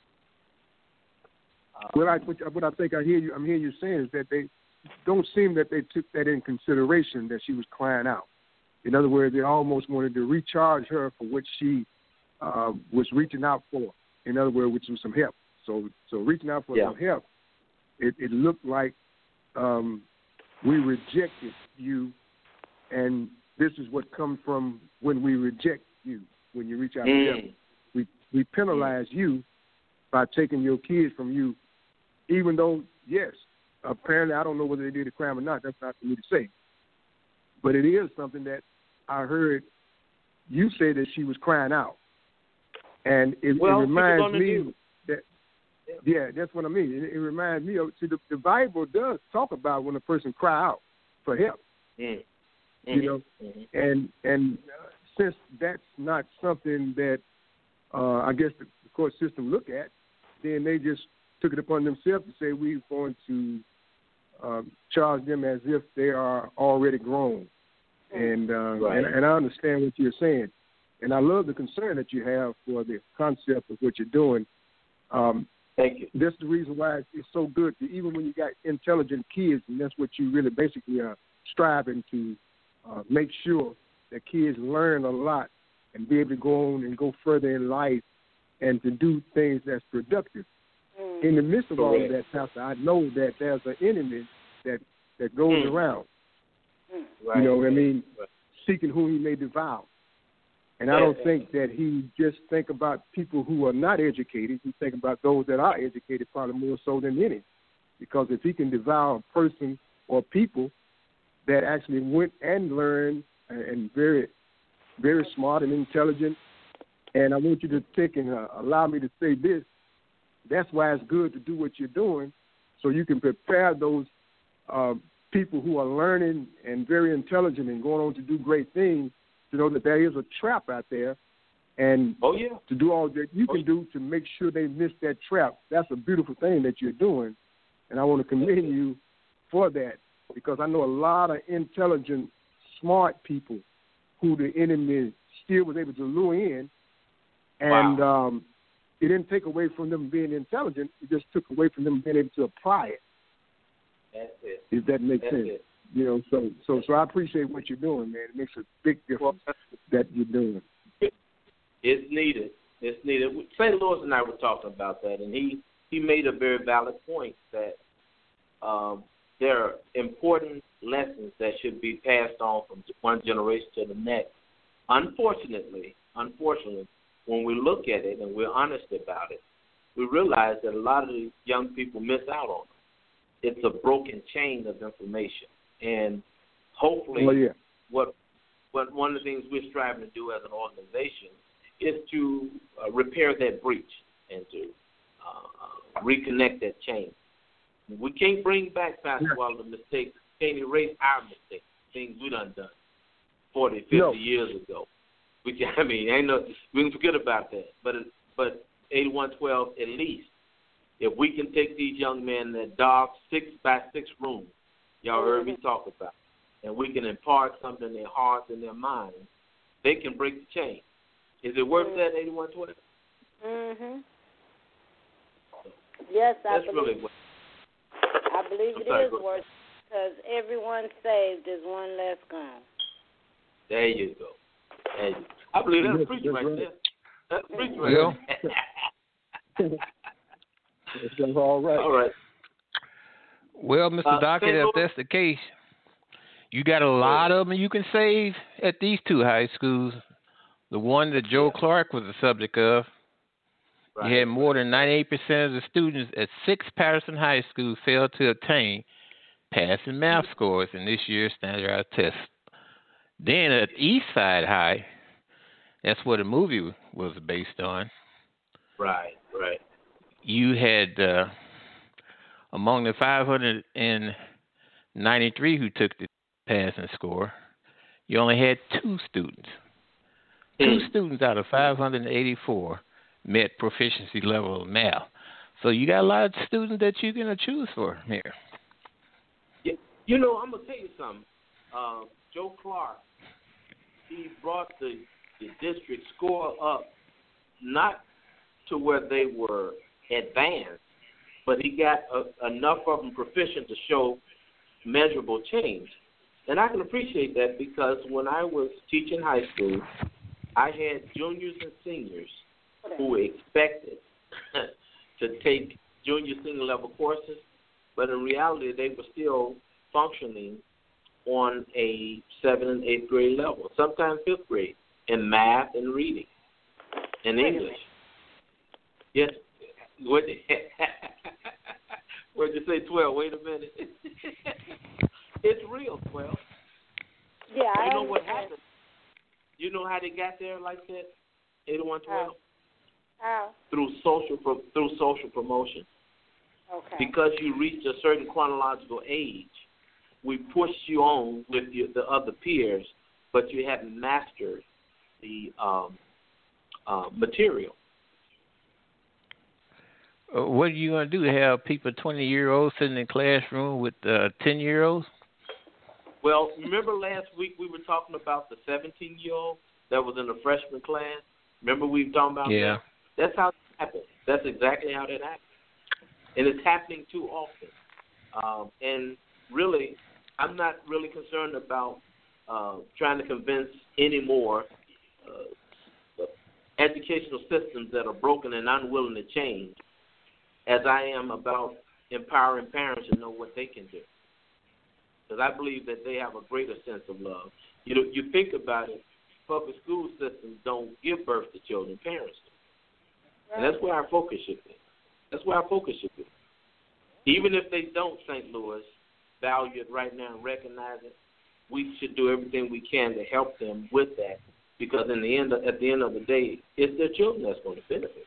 I: What I think I'm hearing you saying is that they don't seem that they took that in consideration, that she was crying out. In other words, they almost wanted to recharge her for what she was reaching out for. In other words, which was some help. So reaching out for some help, it looked like we rejected you, and this is what comes from when we reject you, when you reach out to help. We penalize you by taking your kids from you, even though, yes, apparently, I don't know whether they did a crime or not. That's not for me to say. But it is something that I heard you say that she was crying out. And it reminds me that, that's what I mean. It reminds me of, see, the Bible does talk about when a person cry out for help.
C: Mm.
I: You know, and since that's not something that I guess the court system look at, then they just took it upon themselves to say we're going to charge them as if they are already grown. And and I understand what you're saying, and I love the concern that you have for the concept of what you're doing.
C: Thank you.
I: That's the reason why it's so good to, even when you got intelligent kids, and that's what you really basically are striving to make sure that kids learn a lot and be able to go on and go further in life and to do things that's productive. In the midst of all of that, Pastor, I know that there's an enemy that goes around. You know what I mean? Seeking whom he may devour. And I don't think that he just think about people who are not educated. He think about those that are educated probably more so than any. Because if he can devour a person or people that actually went and learned and very, very smart and intelligent, and I want you to think and allow me to say this, that's why it's good to do what you're doing, so you can prepare those people who are learning and very intelligent and going on to do great things to know that there is a trap out there, and to do all that you can do to make sure they miss that trap. That's a beautiful thing that you're doing, and I want to commend you for that, because I know a lot of intelligent, smart people who the enemy still was able to lure in, and it didn't take away from them being intelligent. It just took away from them being able to apply it.
C: That's it.
I: If that makes sense.
C: It.
I: You know, so I appreciate what you're doing, man. It makes a big difference that you're doing.
C: It's needed. It's needed. St. Louis and I were talking about that, and he made a very valid point that there are important lessons that should be passed on from one generation to the next. Unfortunately, when we look at it and we're honest about it, we realize that a lot of these young people miss out on it. It's a broken chain of information. And hopefully what one of the things we're striving to do as an organization is to repair that breach and to reconnect that chain. We can't bring back, Pastor Waller, the mistakes. We can't erase our mistakes, things we done 40, 50 years ago. We can forget about that. But 8112, at least, if we can take these young men that dark 6x6 rooms, y'all heard me talk about, and we can impart something in their hearts and their minds, they can break the chain. Is it worth that, 8112?
H: Mhm. Yes, I believe it is worth it, because everyone saved is one less gone.
C: There you go. I believe that's a preacher right there. That's a preacher right there.
I: That's all right.
C: All right.
E: Well, Mr. Dockett, if that's the case, you got a lot of them you can save at these two high schools. The one that Joe Clark was the subject of, you had more than 98% of the students at 6 Patterson High School failed to obtain passing math scores in this year's standardized test. Then at Eastside High, that's what the movie was based on.
C: Right.
E: You had, among the 593 who took the passing score, you only had 2 students. 2 students out of 584 met proficiency level of math. So you got a lot of students that you're going to choose for here.
C: Yeah, I'm going to tell you something. Joe Clark, he brought the district score up, not to where they were advanced, but he got enough of them proficient to show measurable change. And I can appreciate that, because when I was teaching high school, I had juniors and seniors who were expected to take junior senior level courses, but in reality they were still functioning on a 7th and 8th grade level, sometimes 5th grade, in math and reading and English. Yes. What What'd you say, 12? Wait a minute. It's real, 12.
H: Yeah,
C: you know what happened? You know how they got there like that? 8112?
H: How?
C: Through social promotion.
H: Okay.
C: Because you reached a certain chronological age, we pushed you on with the other peers, but you hadn't mastered the material.
E: What are you going to do? Have people 20-year-olds sitting in the classroom with 10-year-olds?
C: Well, remember last week we were talking about the 17-year-old that was in the freshman class? Remember we were talking about that? That's how it happened. That's exactly how that happened. And it's happening too often. And really, I'm not really concerned about trying to convince any more educational systems that are broken and unwilling to change as I am about empowering parents to know what they can do. Because I believe that they have a greater sense of love. You know, you think about it, public school systems don't give birth to children, parents do. And that's where our focus should be. That's where our focus should be. Even if they don't, St. Louis, value it right now and recognize it, we should do everything we can to help them with that, because at the end of the day, it's their children that's going to benefit.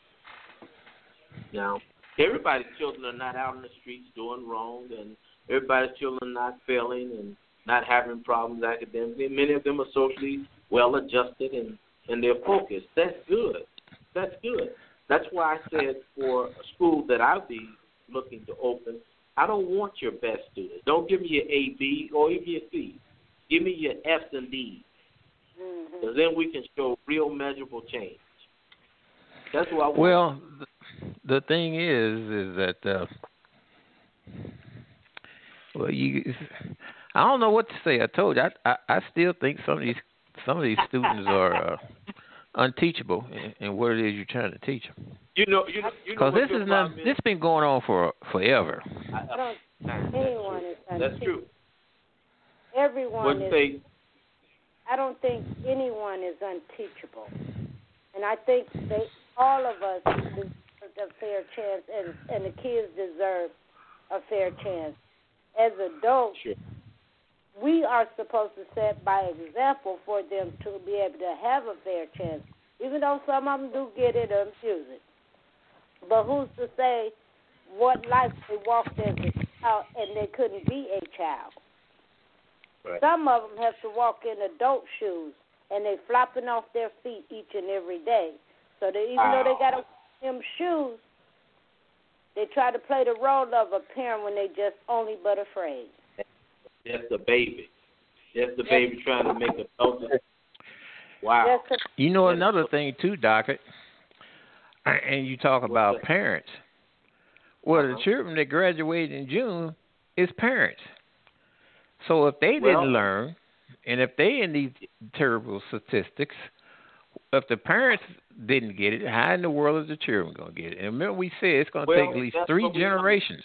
C: Now, everybody's children are not out in the streets doing wrong, and everybody's children are not failing and not having problems academically. Many of them are socially well-adjusted and they're focused. That's good. That's good. That's why I said for a school that I'll be looking to open, I don't want your best student. Don't give me your A, B, or even your C. Give me your F's and D's. Because then we can show real measurable change. That's what I want.
E: Well, the thing is that I don't know what to say. I told you I still think some of these students are unteachable in what it is you're trying to teach them.
C: You know,
E: because this been going on for forever.
H: I don't think anyone is unteachable.
C: That's true.
H: Everyone is. I don't think anyone is unteachable, and I think all of us deserve a fair chance, and the kids deserve a fair chance. As adults,
C: sure,
H: we are supposed to set by example for them to be able to have a fair chance, even though some of them do get it or abuse it. But who's to say what life they walked as a child and they couldn't be a child?
C: Right.
H: Some of them have to walk in adult shoes, and they flopping off their feet each and every day. So they, even though they got them shoes, they try to play the role of a parent when they just only but afraid.
C: That's the baby. That's the baby trying to make adults. Wow.
E: You know another thing too, Docket, and you talk about parents. Well, the children that graduate in June is parents. So if they didn't learn, and if they in these terrible statistics, if the parents didn't get it, how in the world is the children going to get it? And remember we said it's going to take at least 3 generations.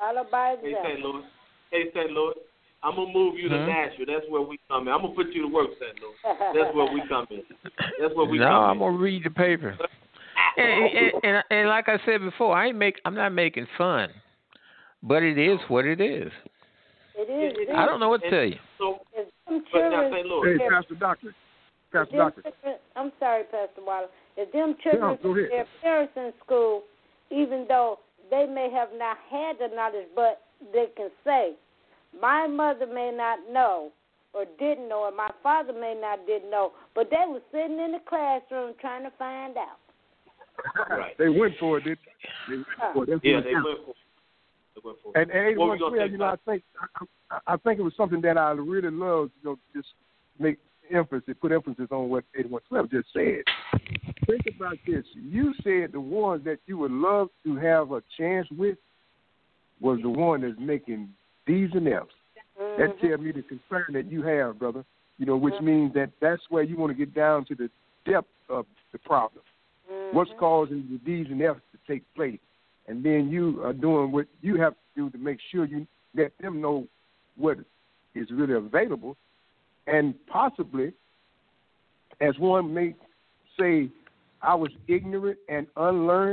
C: Hey, St. Louis, I'm going to move you to Nashville. That's where we come in. I'm going to put you to work, St. Louis. That's where we come in. That's where we come in.
E: No, I'm going to read the paper. and like I said before, I'm not making fun, but it is what it is.
H: It is.
E: I don't know what to tell you.
C: So, but now, St. Louis.
I: Hey, Pastor Doctor.
H: I'm sorry, Pastor Waller. If them children see their parents in school, even though they may have not had the knowledge, but they can say, my mother may not know or didn't know, or my father may not didn't know, but they were sitting in the classroom trying to find out.
C: Right.
I: They went for it, didn't they?
C: They went for it.
I: And 8112, I think it was something that I really loved, just put emphasis on what 8112 just said. Think about this. You said the ones that you would love to have a chance with was the one that's making D's and F's. That tells me the concern that you have, brother, which means that's where you want to get down to the depth of the problem. What's causing the D's and F's to take place? And then you are doing what you have to do to make sure you let them know what is really available. And possibly, as one may say, I was ignorant and unlearned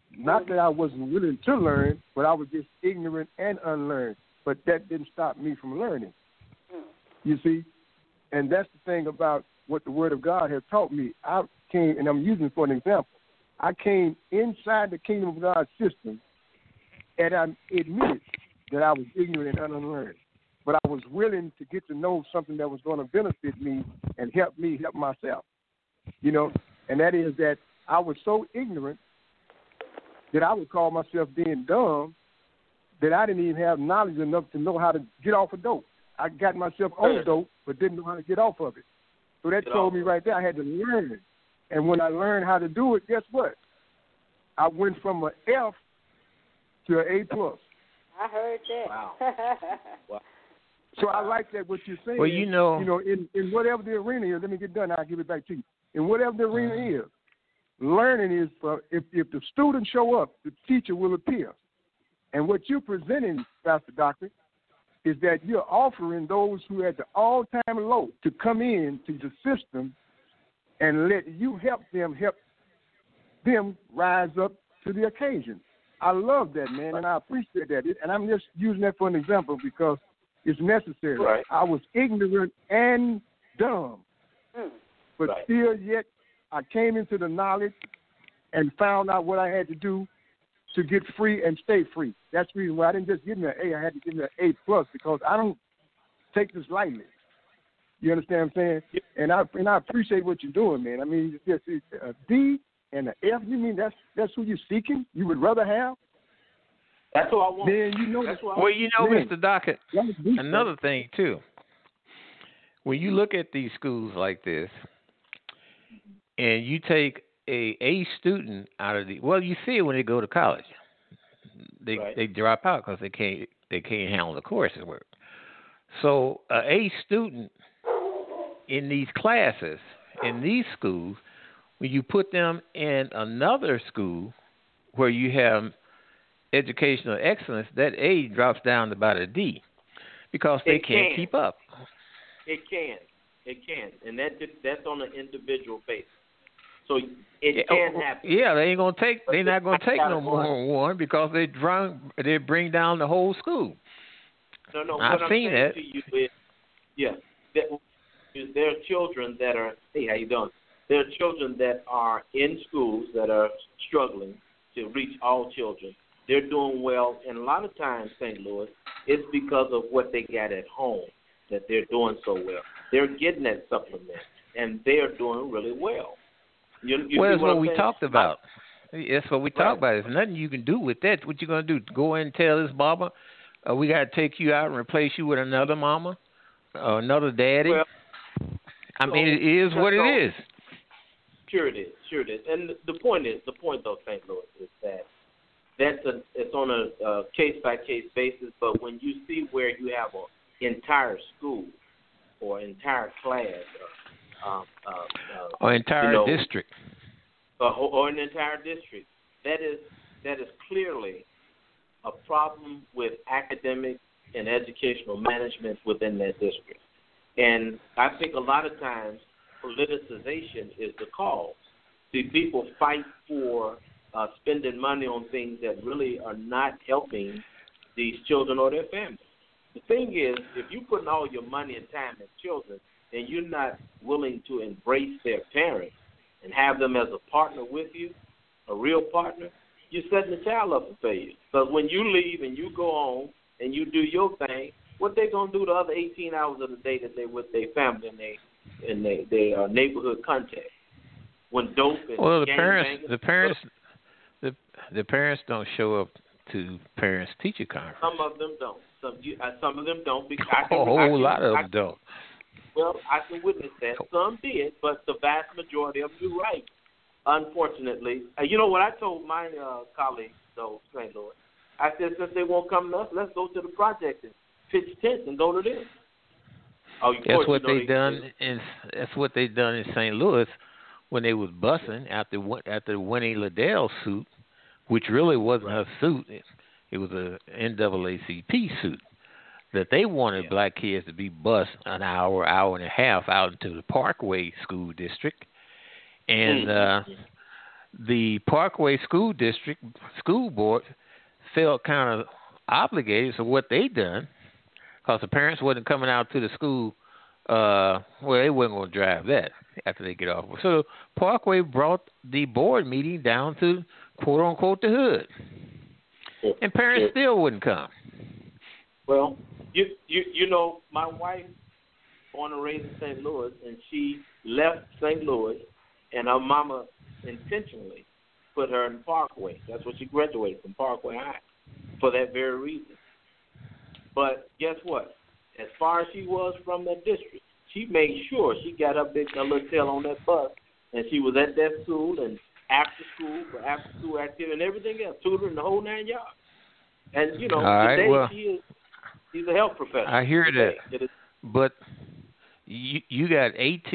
I: Not that I wasn't willing to learn, but I was just ignorant and unlearned. But that didn't stop me from learning. You see? And that's the thing about what the Word of God has taught me. I came, and I'm using it for an example, I came inside the kingdom of God system, and I admitted that I was ignorant and unlearned. But I was willing to get to know something that was going to benefit me and help me help myself. You know, and that is that I was so ignorant that I would call myself being dumb, that I didn't even have knowledge enough to know how to get off of dope. I got myself on dope, but didn't know how to get off of it. So that told me right there I had to learn. And when I learned how to do it, guess what? I went from an F to an A+.
H: I heard that.
C: Wow. Wow.
I: So I like that what you're saying.
E: Well,
I: in whatever the arena is, let me get done, I'll give it back to you. In whatever the arena is, learning is for if the students show up, the teacher will appear. And what you're presenting, Pastor Doctor, is that you're offering those who are at the all-time low to come in to the system and let you help them rise up to the occasion. I love that, man, and I appreciate that. And I'm just using that for an example because it's necessary.
C: Right.
I: I was ignorant and dumb, but still yet I came into the knowledge and found out what I had to do to get free and stay free. That's the reason why I didn't just give me an A. I had to give me an A+ because I don't take this lightly. You understand what I'm saying? Yep. And I appreciate what you're doing, man. I mean, it's a D and an F. You mean that's who you're seeking? You would rather have?
C: That's what I want.
I: Man,
E: Mr. Dockett, another thing too. When you look at these schools like this, and you take a student out of you see it when they go to college. They drop out because they can't handle the coursework. So a student in these classes in these schools, when you put them in another school where you have educational excellence, that A drops down to about a D because they can't keep up.
C: It can, and that's on an individual basis. So it can happen.
E: Yeah, they're not gonna take no more than one because they bring down the whole school.
C: No.
E: I've seen that.
C: To you is, there are children that are. Hey, how you doing? There are children that are in schools that are struggling to reach all children. They're doing well, and a lot of times, St. Louis, it's because of what they got at home that they're doing so well. They're getting that supplement, and they're doing really well.
E: That's what we talked about. That's what we talked about. There's nothing you can do with that. What you going to do? Go in and tell this mama, we got to take you out and replace you with another mama, another daddy?
C: Well,
E: I mean, it is what it is.
C: Sure it is. And the point, though, St. Louis, is that it's on a case-by-case basis, but when you see where you have an entire school or entire class
E: or entire district.
C: Or an entire district. That is clearly a problem with academic and educational management within that district. And I think a lot of times politicization is the cause. See, people fight for spending money on things that really are not helping these children or their families. The thing is, if you're putting all your money and time in children and you're not willing to embrace their parents and have them as a partner with you, a real partner, you're setting the child up for failure. Because when you leave and you go on and you do your thing, what they going to do the other 18 hours of the day that they're with their family and their neighborhood contact? When dope and
E: the parents don't show up to parents-teacher conference.
C: Some of them don't. Some of them don't. Because
E: a whole lot of them don't.
C: Well, I can witness that. Some did, but the vast majority of them, you're right. Unfortunately, you know what I told my colleagues, though, St. Louis? I said, since they won't come to us, let's go to the project and pitch tents and go to them.
E: That's what they done in St. Louis when they was busing after Winnie Liddell's suit, which really wasn't her suit. It was a NAACP suit. That they wanted black kids to be bused an hour and a half out into the Parkway School District. And the Parkway School District School Board felt kind of obligated to what they done, because the parents wasn't coming out to the school. Well, they wasn't going to drive that after they get off. So Parkway brought the board meeting down to quote unquote the hood, and parents still wouldn't come.
C: Well, you know, my wife born and raised in St. Louis, and she left St. Louis, and her mama intentionally put her in Parkway. That's what she graduated from, Parkway High, for that very reason. But guess what? As far as she was from that district, she made sure she got her little tail on that bus, and she was at that school and after school activity and everything else, tutoring the whole 9 yards. And you know, today she's a health professional.
E: I hear that, but you got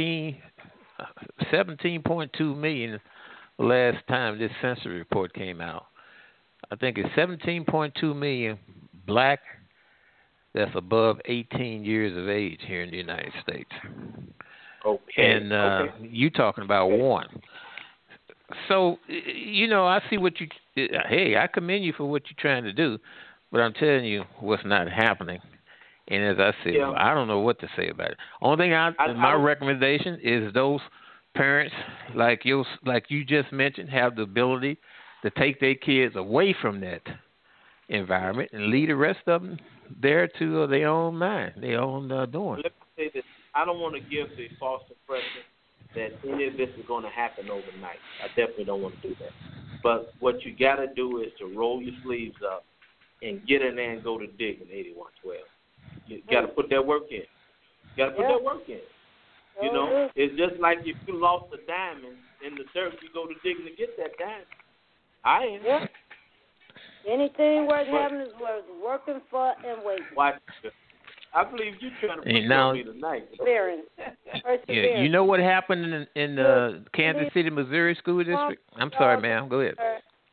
E: 17.2 million last time this census report came out. I think it's 17.2 million black that's above 18 years of age here in the United States.
C: Okay.
E: And you talking about one. So, you know, I see what I commend you for what you're trying to do, but I'm telling you what's not happening. And as I said, I don't know what to say about it. Only thing my recommendation is those parents, like you just mentioned, have the ability to take their kids away from that environment and lead the rest of them there to their own mind, their own doing.
C: Let me say this. I don't want to give the false impression that any of this is going to happen overnight. I definitely don't want to do that. But what you got to do is to roll your sleeves up and get in there and go to digging 8112. You got to put that work in. You got to put that work in. You know, it's just like if you lost a diamond in the dirt, you go to digging to get that diamond. I am.
H: Yep. Anything worth having is worth working for and waiting.
C: Watch. I believe you're trying to put me tonight.
E: You know what happened in the Kansas City, Missouri school district? I'm sorry, ma'am. Go ahead.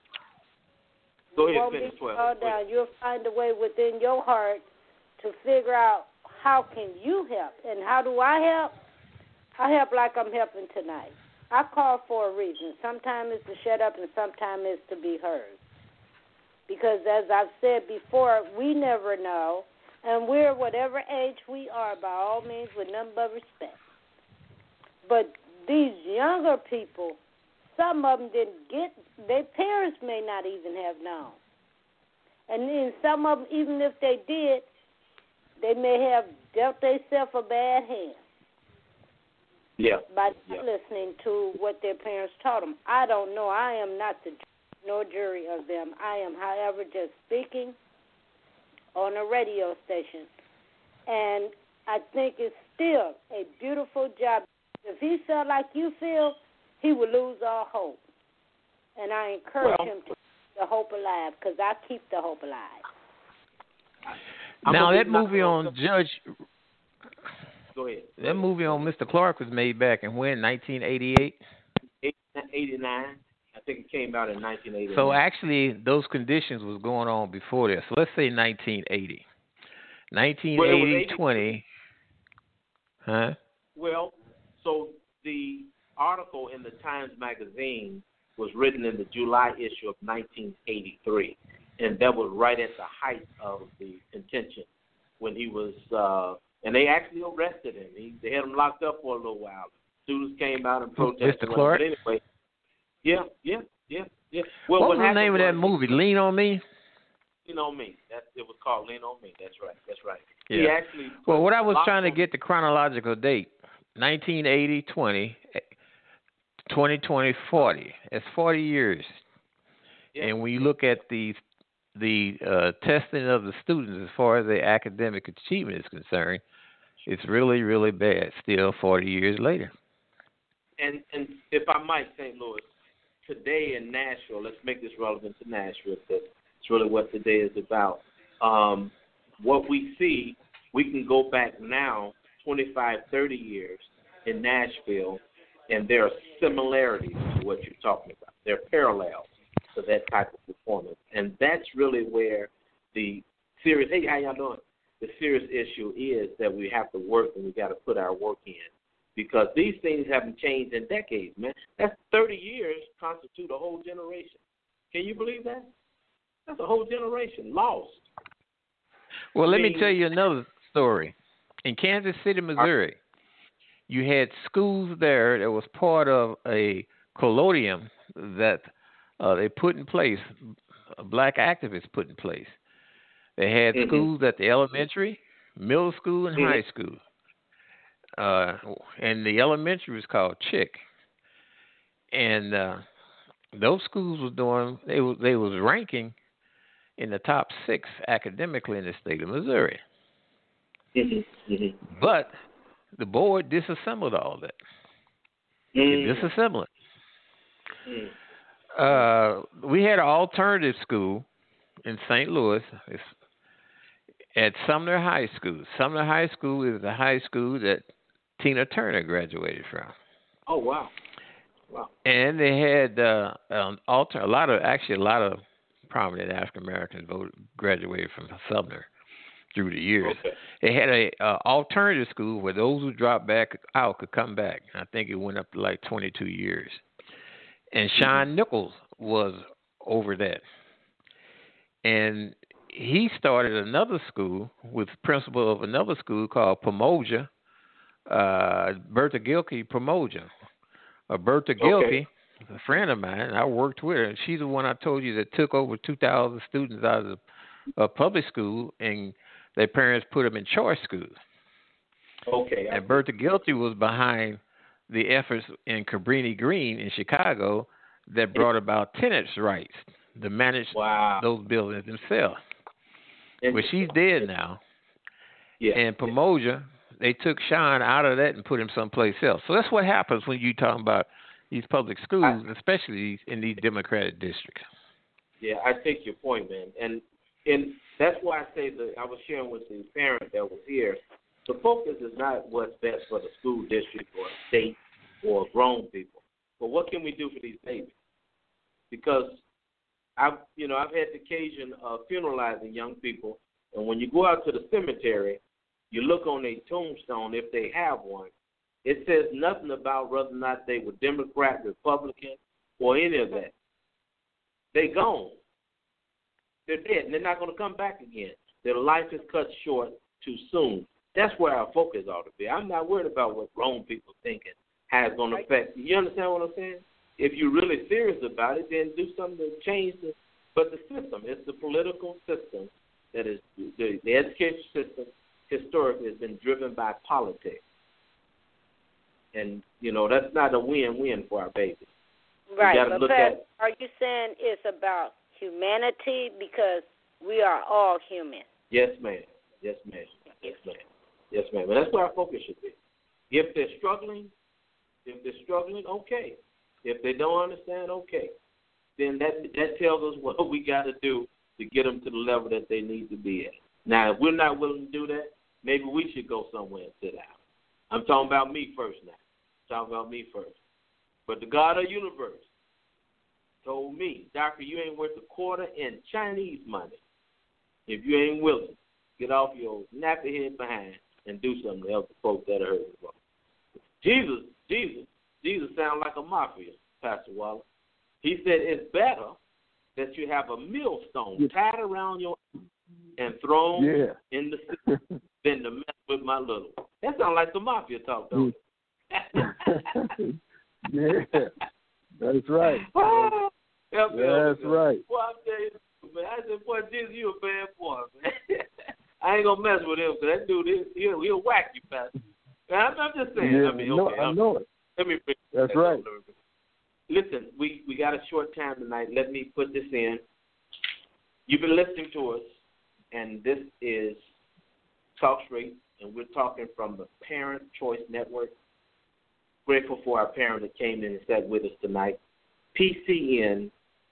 C: Go ahead, finish 12.
H: You'll find a way within your heart to figure out how can you help. And how do I help? I help like I'm helping tonight. I call for a reason. Sometimes it's to shut up and sometimes it's to be heard. Because as I've said before, we never know. And we're whatever age we are, by all means, with nothing but respect. But these younger people, some of them didn't get, their parents may not even have known. And then some of them, even if they did, they may have dealt themselves a bad hand.
C: Yeah.
H: By not listening to what their parents taught them. I don't know. I am not the nor jury of them. I am, however, just speaking on a radio station. And I think it's still a beautiful job. If he felt like you feel, he would lose all hope. And I encourage him to keep the hope alive, because I keep the hope alive.
E: Now, that movie on Judge...
C: Go ahead.
E: That movie on Mr. Clark was made back in when? 1988?
C: 89. I think it came out in 1989.
E: So actually, those conditions was going on before this. So let's say 1980. 1980, 20. Huh?
C: Well, so the article in the Times Magazine was written in the July issue of 1983. And that was right at the height of the contention when he was, and they actually arrested him. They had him locked up for a little while. Students came out and protested.
E: Mr. Clark?
C: But anyway, yeah. Well,
E: what was the name of that movie? Lean on Me?
C: Lean on Me. It was called Lean on Me. That's right.
E: Yeah.
C: He actually.
E: Well, what I was trying to get the chronological date: 1980, 20, 2020, 40. That's 40 years.
C: Yeah.
E: And when you look at the testing of the students as far as their academic achievement is concerned, it's really, really bad still 40 years later.
C: And if I might, St. Louis, today in Nashville, let's make this relevant to Nashville, because it's really what today is about. What we see, we can go back now 25, 30 years in Nashville, and there are similarities to what you're talking about. There are parallels to that type of performance. And that's really where the serious, hey, how y'all doing? The serious issue is that we have to work and we got to put our work in, because these things haven't changed in decades, man. That's 30 years constitute a whole generation. Can you believe that? That's a whole generation lost.
E: Well, let me tell you another story. In Kansas City, Missouri, you had schools there that was part of a collodium that they put in place, black activists put in place. They had schools at the elementary, middle school, and high school. And the elementary was called Chick. And those schools was doing, they was ranking in the top 6 academically in the state of Missouri. But the board disassembled all that. They disassembled it. We had an alternative school in St. Louis at Sumner High School. Sumner High School is the high school that Tina Turner graduated from.
C: Oh, wow. Wow.
E: And they had a lot of prominent African Americans graduated from Sumner through the years.
C: Okay.
E: They had a alternative school where those who dropped back out could come back. I think it went up to like 22 years. And Sean Nichols was over that. And he started another school with the principal of another school called Pomoja, Bertha Gilkey Pomoja. Bertha Gilkey, a friend of mine, I worked with her, and she's the one I told you that took over 2,000 students out of the public school, and their parents put them in choice schools.
C: Okay.
E: And Bertha Gilkey was behind the efforts in Cabrini Green in Chicago that brought about tenants' rights to manage those buildings themselves. But she's dead now.
C: Yeah.
E: And Pomoja, they took Sean out of that and put him someplace else. So that's what happens when you talk about these public schools, especially in these Democratic districts.
C: Yeah, I take your point, man. And that's why I say that I was sharing with the parent that was here, the focus is not what's best for the school district or state or grown people, but what can we do for these babies? Because I've had the occasion of funeralizing young people, and when you go out to the cemetery, you look on their tombstone, if they have one, it says nothing about whether or not they were Democrat, Republican, or any of that. They're gone. They're dead, and they're not going to come back again. Their life is cut short too soon. That's where our focus ought to be. I'm not worried about what grown people thinking, how it's going to affect. You understand what I'm saying? If you're really serious about it, then do something to change the system. It's the political system that is the education system historically has been driven by politics. And, that's not a win-win for our babies.
H: Right, but are you saying it's about humanity because we are all human?
C: Yes, ma'am. Yes, ma'am. Yes, ma'am. Yes, ma'am. And that's where our focus should be. If they're struggling, okay. If they don't understand, okay. Then that tells us what we got to do to get them to the level that they need to be at. Now, if we're not willing to do that, maybe we should go somewhere and sit down. I'm talking about me first now. But the God of the universe told me, Doctor, you ain't worth a quarter in Chinese money if you ain't willing. Get off your nappy head behind and do something to help the folks that are hurting. Jesus sounds like a mafia, Pastor Wallace. He said it's better that you have a millstone tied around your and thrown in the sea than to mess with my little one. That sounds like the mafia talk, don't it?
I: Yeah, that's right. That's right.
C: Boy, I'm telling you, man. I said, boy, Jesus, you a bad boy, man. I ain't gonna mess with him because that dude, he'll whack you, Pastor. I'm just saying.
I: Yeah,
C: I
I: know it.
C: Let me.
I: That's right.
C: Listen, we got a short time tonight. Let me put this in. You've been listening to us, and this is Talk Straight, and we're talking from the Parent Choice Network. Grateful for our parent that came in and sat with us tonight. PCNTN.org.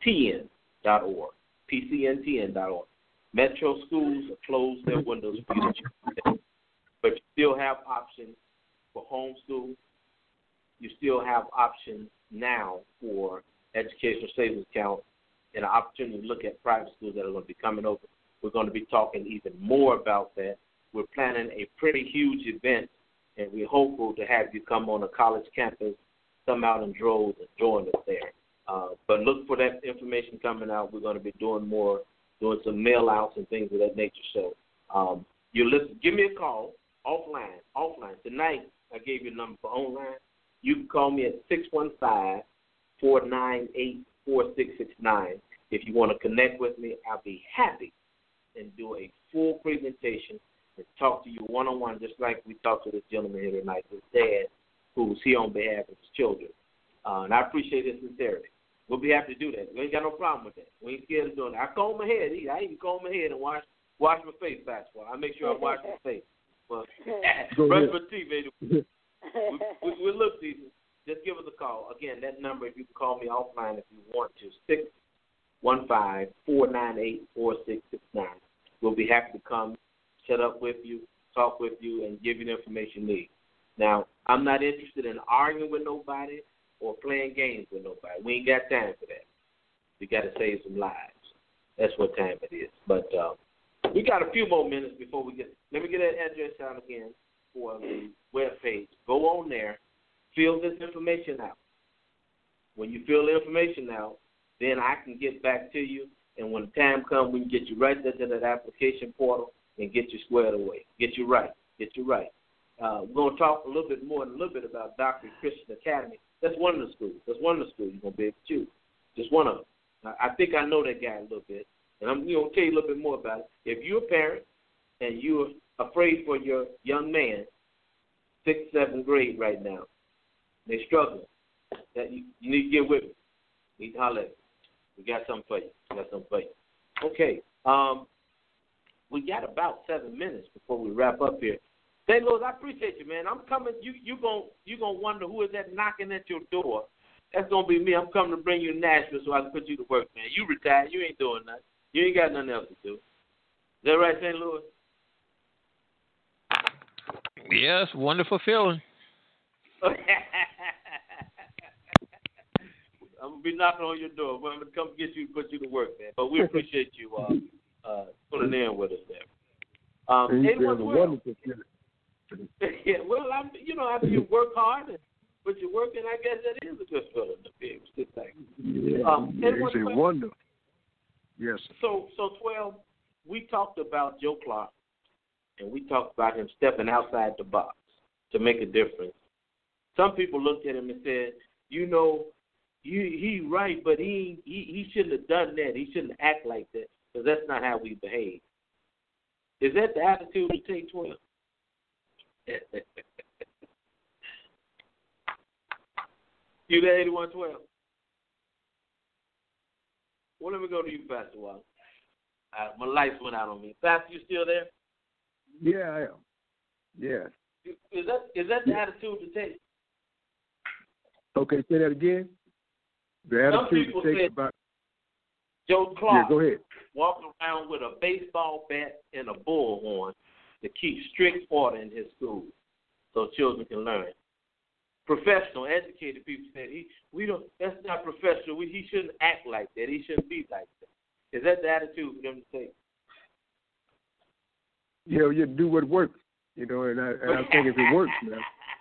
C: PCNTN.org. Metro schools have closed their windows for you, but you still have options for homeschool. You still have options now for educational savings account and an opportunity to look at private schools that are going to be coming over. We're going to be talking even more about that. We're planning a pretty huge event and we're hopeful to have you come on a college campus, come out in droves and join us there. But look for that information coming out. We're going to be doing some mail outs and things of that nature. So you listen. Give me a call offline. Tonight I gave you a number for online. You can call me at 615-498-4669. If you want to connect with me, I'll be happy and do a full presentation and talk to you one-on-one, just like we talked to this gentleman here tonight, his dad, who's here on behalf of his children. And I appreciate his sincerity. We'll be happy to do that. We ain't got no problem with that. We ain't scared of doing it. I comb my head. I even comb my head and wash my face back. I make sure I wash my face. But brush my teeth, baby. We look decent. Just give us a call. Again, that number, if you can call me offline if you want to, 615-498-4669. We'll be happy to come, set up with you, talk with you, and give you the information you need. Now, I'm not interested in arguing with nobody or playing games with nobody. We ain't got time for that. We got to save some lives. That's what time it is. But we got a few more minutes before we get. Let me get that address out again for the webpage. Go on there, fill this information out. When you fill the information out, then I can get back to you, and when the time comes, we can get you right there to that application portal and get you squared away. Get you right. We're going to talk a little bit more in a little bit about Doctrine Christian Academy. That's one of the schools. You're going to be able to choose. Just one of them. I think I know that guy a little bit, and I'm going to tell you a little bit more about it. If you're a parent and you're afraid for your young man, 6th, 7th grade right now, they're struggling, that you need to get with me. You need to holler at me. We got something for you. Okay. We got about 7 minutes before we wrap up here. St. Louis, I appreciate you, man. I'm coming. You gonna wonder who is that knocking at your door. That's gonna be me. I'm coming to bring you to Nashville so I can put you to work, man. You retired. You ain't doing nothing. You ain't got nothing else to do. Is that right, St. Louis?
E: Yes, wonderful feeling.
C: I'm gonna be knocking on your door. I'm gonna come get you, put you to work, man. But we appreciate you putting in with us there. Yeah, well, after you work hard and put your work in, I guess that is a good feeling to be able to sit back.
I: It's a wonder. Yes.
C: So 12, we talked about Joe Clark, and we talked about him stepping outside the box to make a difference. Some people looked at him and said, he's right, but he shouldn't have done that. He shouldn't act like that, because that's not how we behave. Is that the attitude we take, 12? You there, 8112? Well, let me go to you, Pastor Wallace. My lights went out on me. Pastor, you still there?
I: Yeah, I am. Yeah.
C: Is that the attitude to take?
I: Okay, say that again. The attitude to take about
C: Joe Clark.
I: Yeah, go ahead.
C: Walking around with a baseball bat and a bullhorn to keep strict order in his school so children can learn. Professional, educated people said that's not professional. He shouldn't act like that. He shouldn't be like that. Is that the attitude for them to take?
I: You do what works, and I think if it works, man.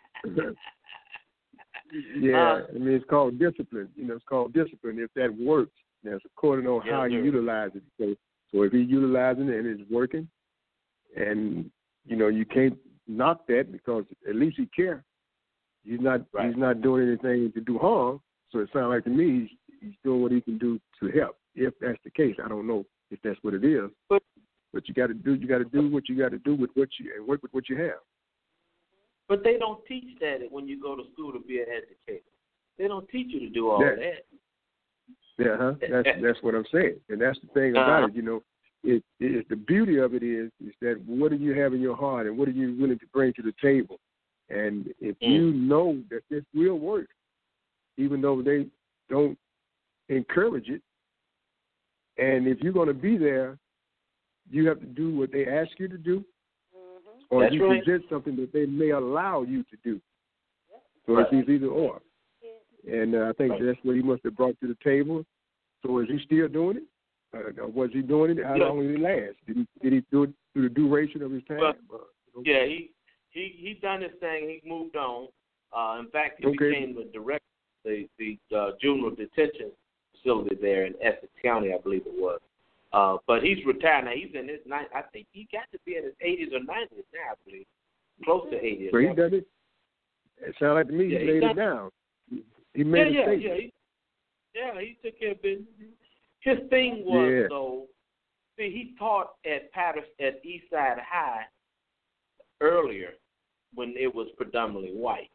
I: Yeah, it's called discipline. It's called discipline. If that works, that's according on how you utilize it. So if he's utilizing it and it's working, and you can't knock that because at least he cares. He's not doing anything to do harm. So it sounds like to me he's doing what he can do to help. If that's the case, I don't know if that's what it is. But you got to do what you got to do with what you and work with what you have.
C: But they don't teach that when you go to school to be an educator. They don't teach you to do all that.
I: Yeah, that's what I'm saying, and that's the thing about it. It's the beauty of it is that what do you have in your heart, and what are you willing to bring to the table? And if you know that this will work, even though they don't encourage it, and if you're going to be there, you have to do what they ask you to do, or
C: That's
I: you
C: right.
I: present something that they may allow you to do. So it's either or. And I think that's what he must have brought to the table. So is he still doing it? Or was he doing it? How long did it last? Did he do it through the duration of his time?
C: Yeah, he done his thing. He moved on. In fact, he became the director of the juvenile detention facility there in Essex County, I believe it was. But he's retired now. He's in his I think he got to be in his 80s or 90s now, I believe. Close to 80s.
I: So he done it? It sounds like to me he laid it down. He made a statement.
C: He took care of business. His thing was, though, see, he taught at Eastside High earlier when it was predominantly white.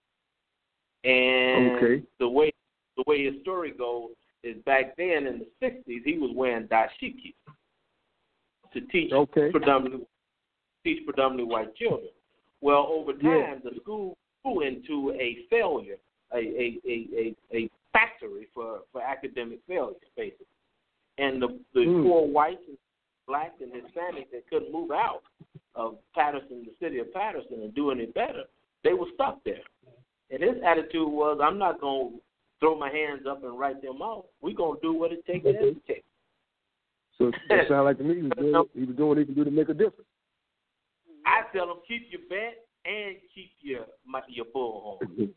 C: And the way his story goes is back then in the 60s, he was wearing dashiki to teach predominantly white children. Well, over time, the school grew into a failure, a factory for academic failure, basically. And the poor whites and blacks and Hispanics that couldn't move out of Patterson, the city of Patterson, and do any better, they were stuck there. And his attitude was, I'm not going to throw my hands up and write them off. We're going to do what it takes to take.
I: So it sounds like to me he was doing what he could do to make a difference.
C: I tell him, keep your bet and keep your bullhorn.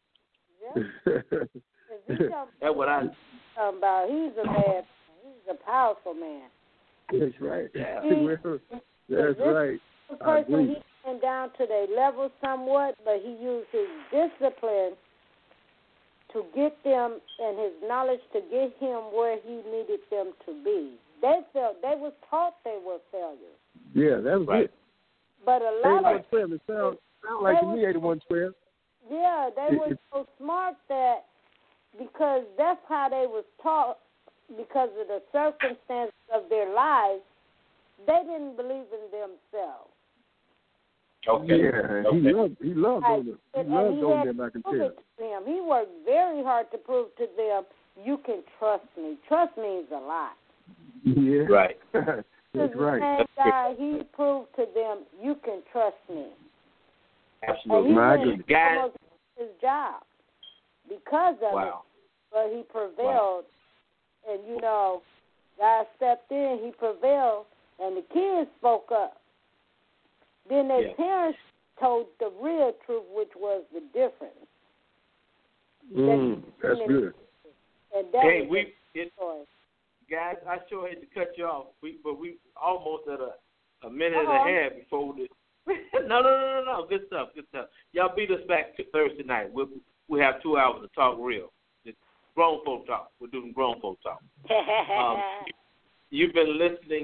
C: That's what I
H: talking about. He's a man. He's a powerful man.
I: That's right. That's right.
H: The person, he came down to their level somewhat, but he used his discipline to get them and his knowledge to get him where he needed them to be. They was taught they were failures.
I: Yeah, that was it.
H: But a lot of
I: 8112, it sounds like to me 8112.
H: Yeah, they were so smart that because that's how they was taught, because of the circumstances of their lives, they didn't believe in themselves.
I: Okay. Yeah, he loved them. He loved on them, I can tell.
H: He worked very hard to prove to them, you can trust me. Trust means a lot.
I: Yeah.
C: Right.
I: That's right.
H: And he proved to them, you can trust me.
C: Absolutely.
H: And he almost his job because of it. But he prevailed. And, God stepped in, he prevailed, and the kids spoke up. Then their parents told the real truth, which was the difference.
I: That's good.
H: And that
C: guys, I sure hate to cut you off, but we almost at a minute and a half before this. No. Good stuff. Y'all beat us back to Thursday night. We have 2 hours to talk real. It's grown folk talk. We're doing grown folk talk. You've been listening.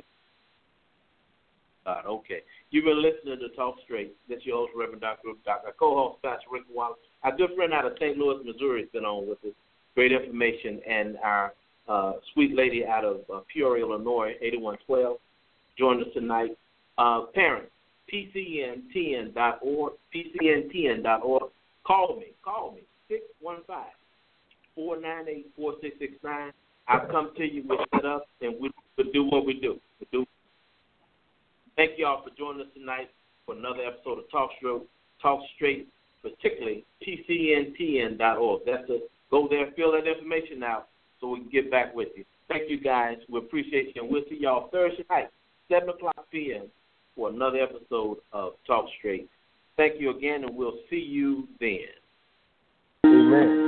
C: You've been listening to Talk Straight. That's your host, Reverend Dr. Our co-host, Pastor Rick Wallace. Our good friend out of St. Louis, Missouri, has been on with us. Great information. And our sweet lady out of Peoria, Illinois, 8112, joined us tonight. Parents, PCNTN.org, PCNTN.org. Call me, 615-498-4669. I'll come to you, we'll set up, and we'll do what we do. Thank you all for joining us tonight for another episode of Talk Straight, particularly PCNTN.org. Go there, fill that information out so we can get back with you. Thank you, guys. We appreciate you, and we'll see y'all Thursday night, 7 o'clock p.m. for another episode of Talk Straight. Thank you again, and we'll see you then.
I: Amen.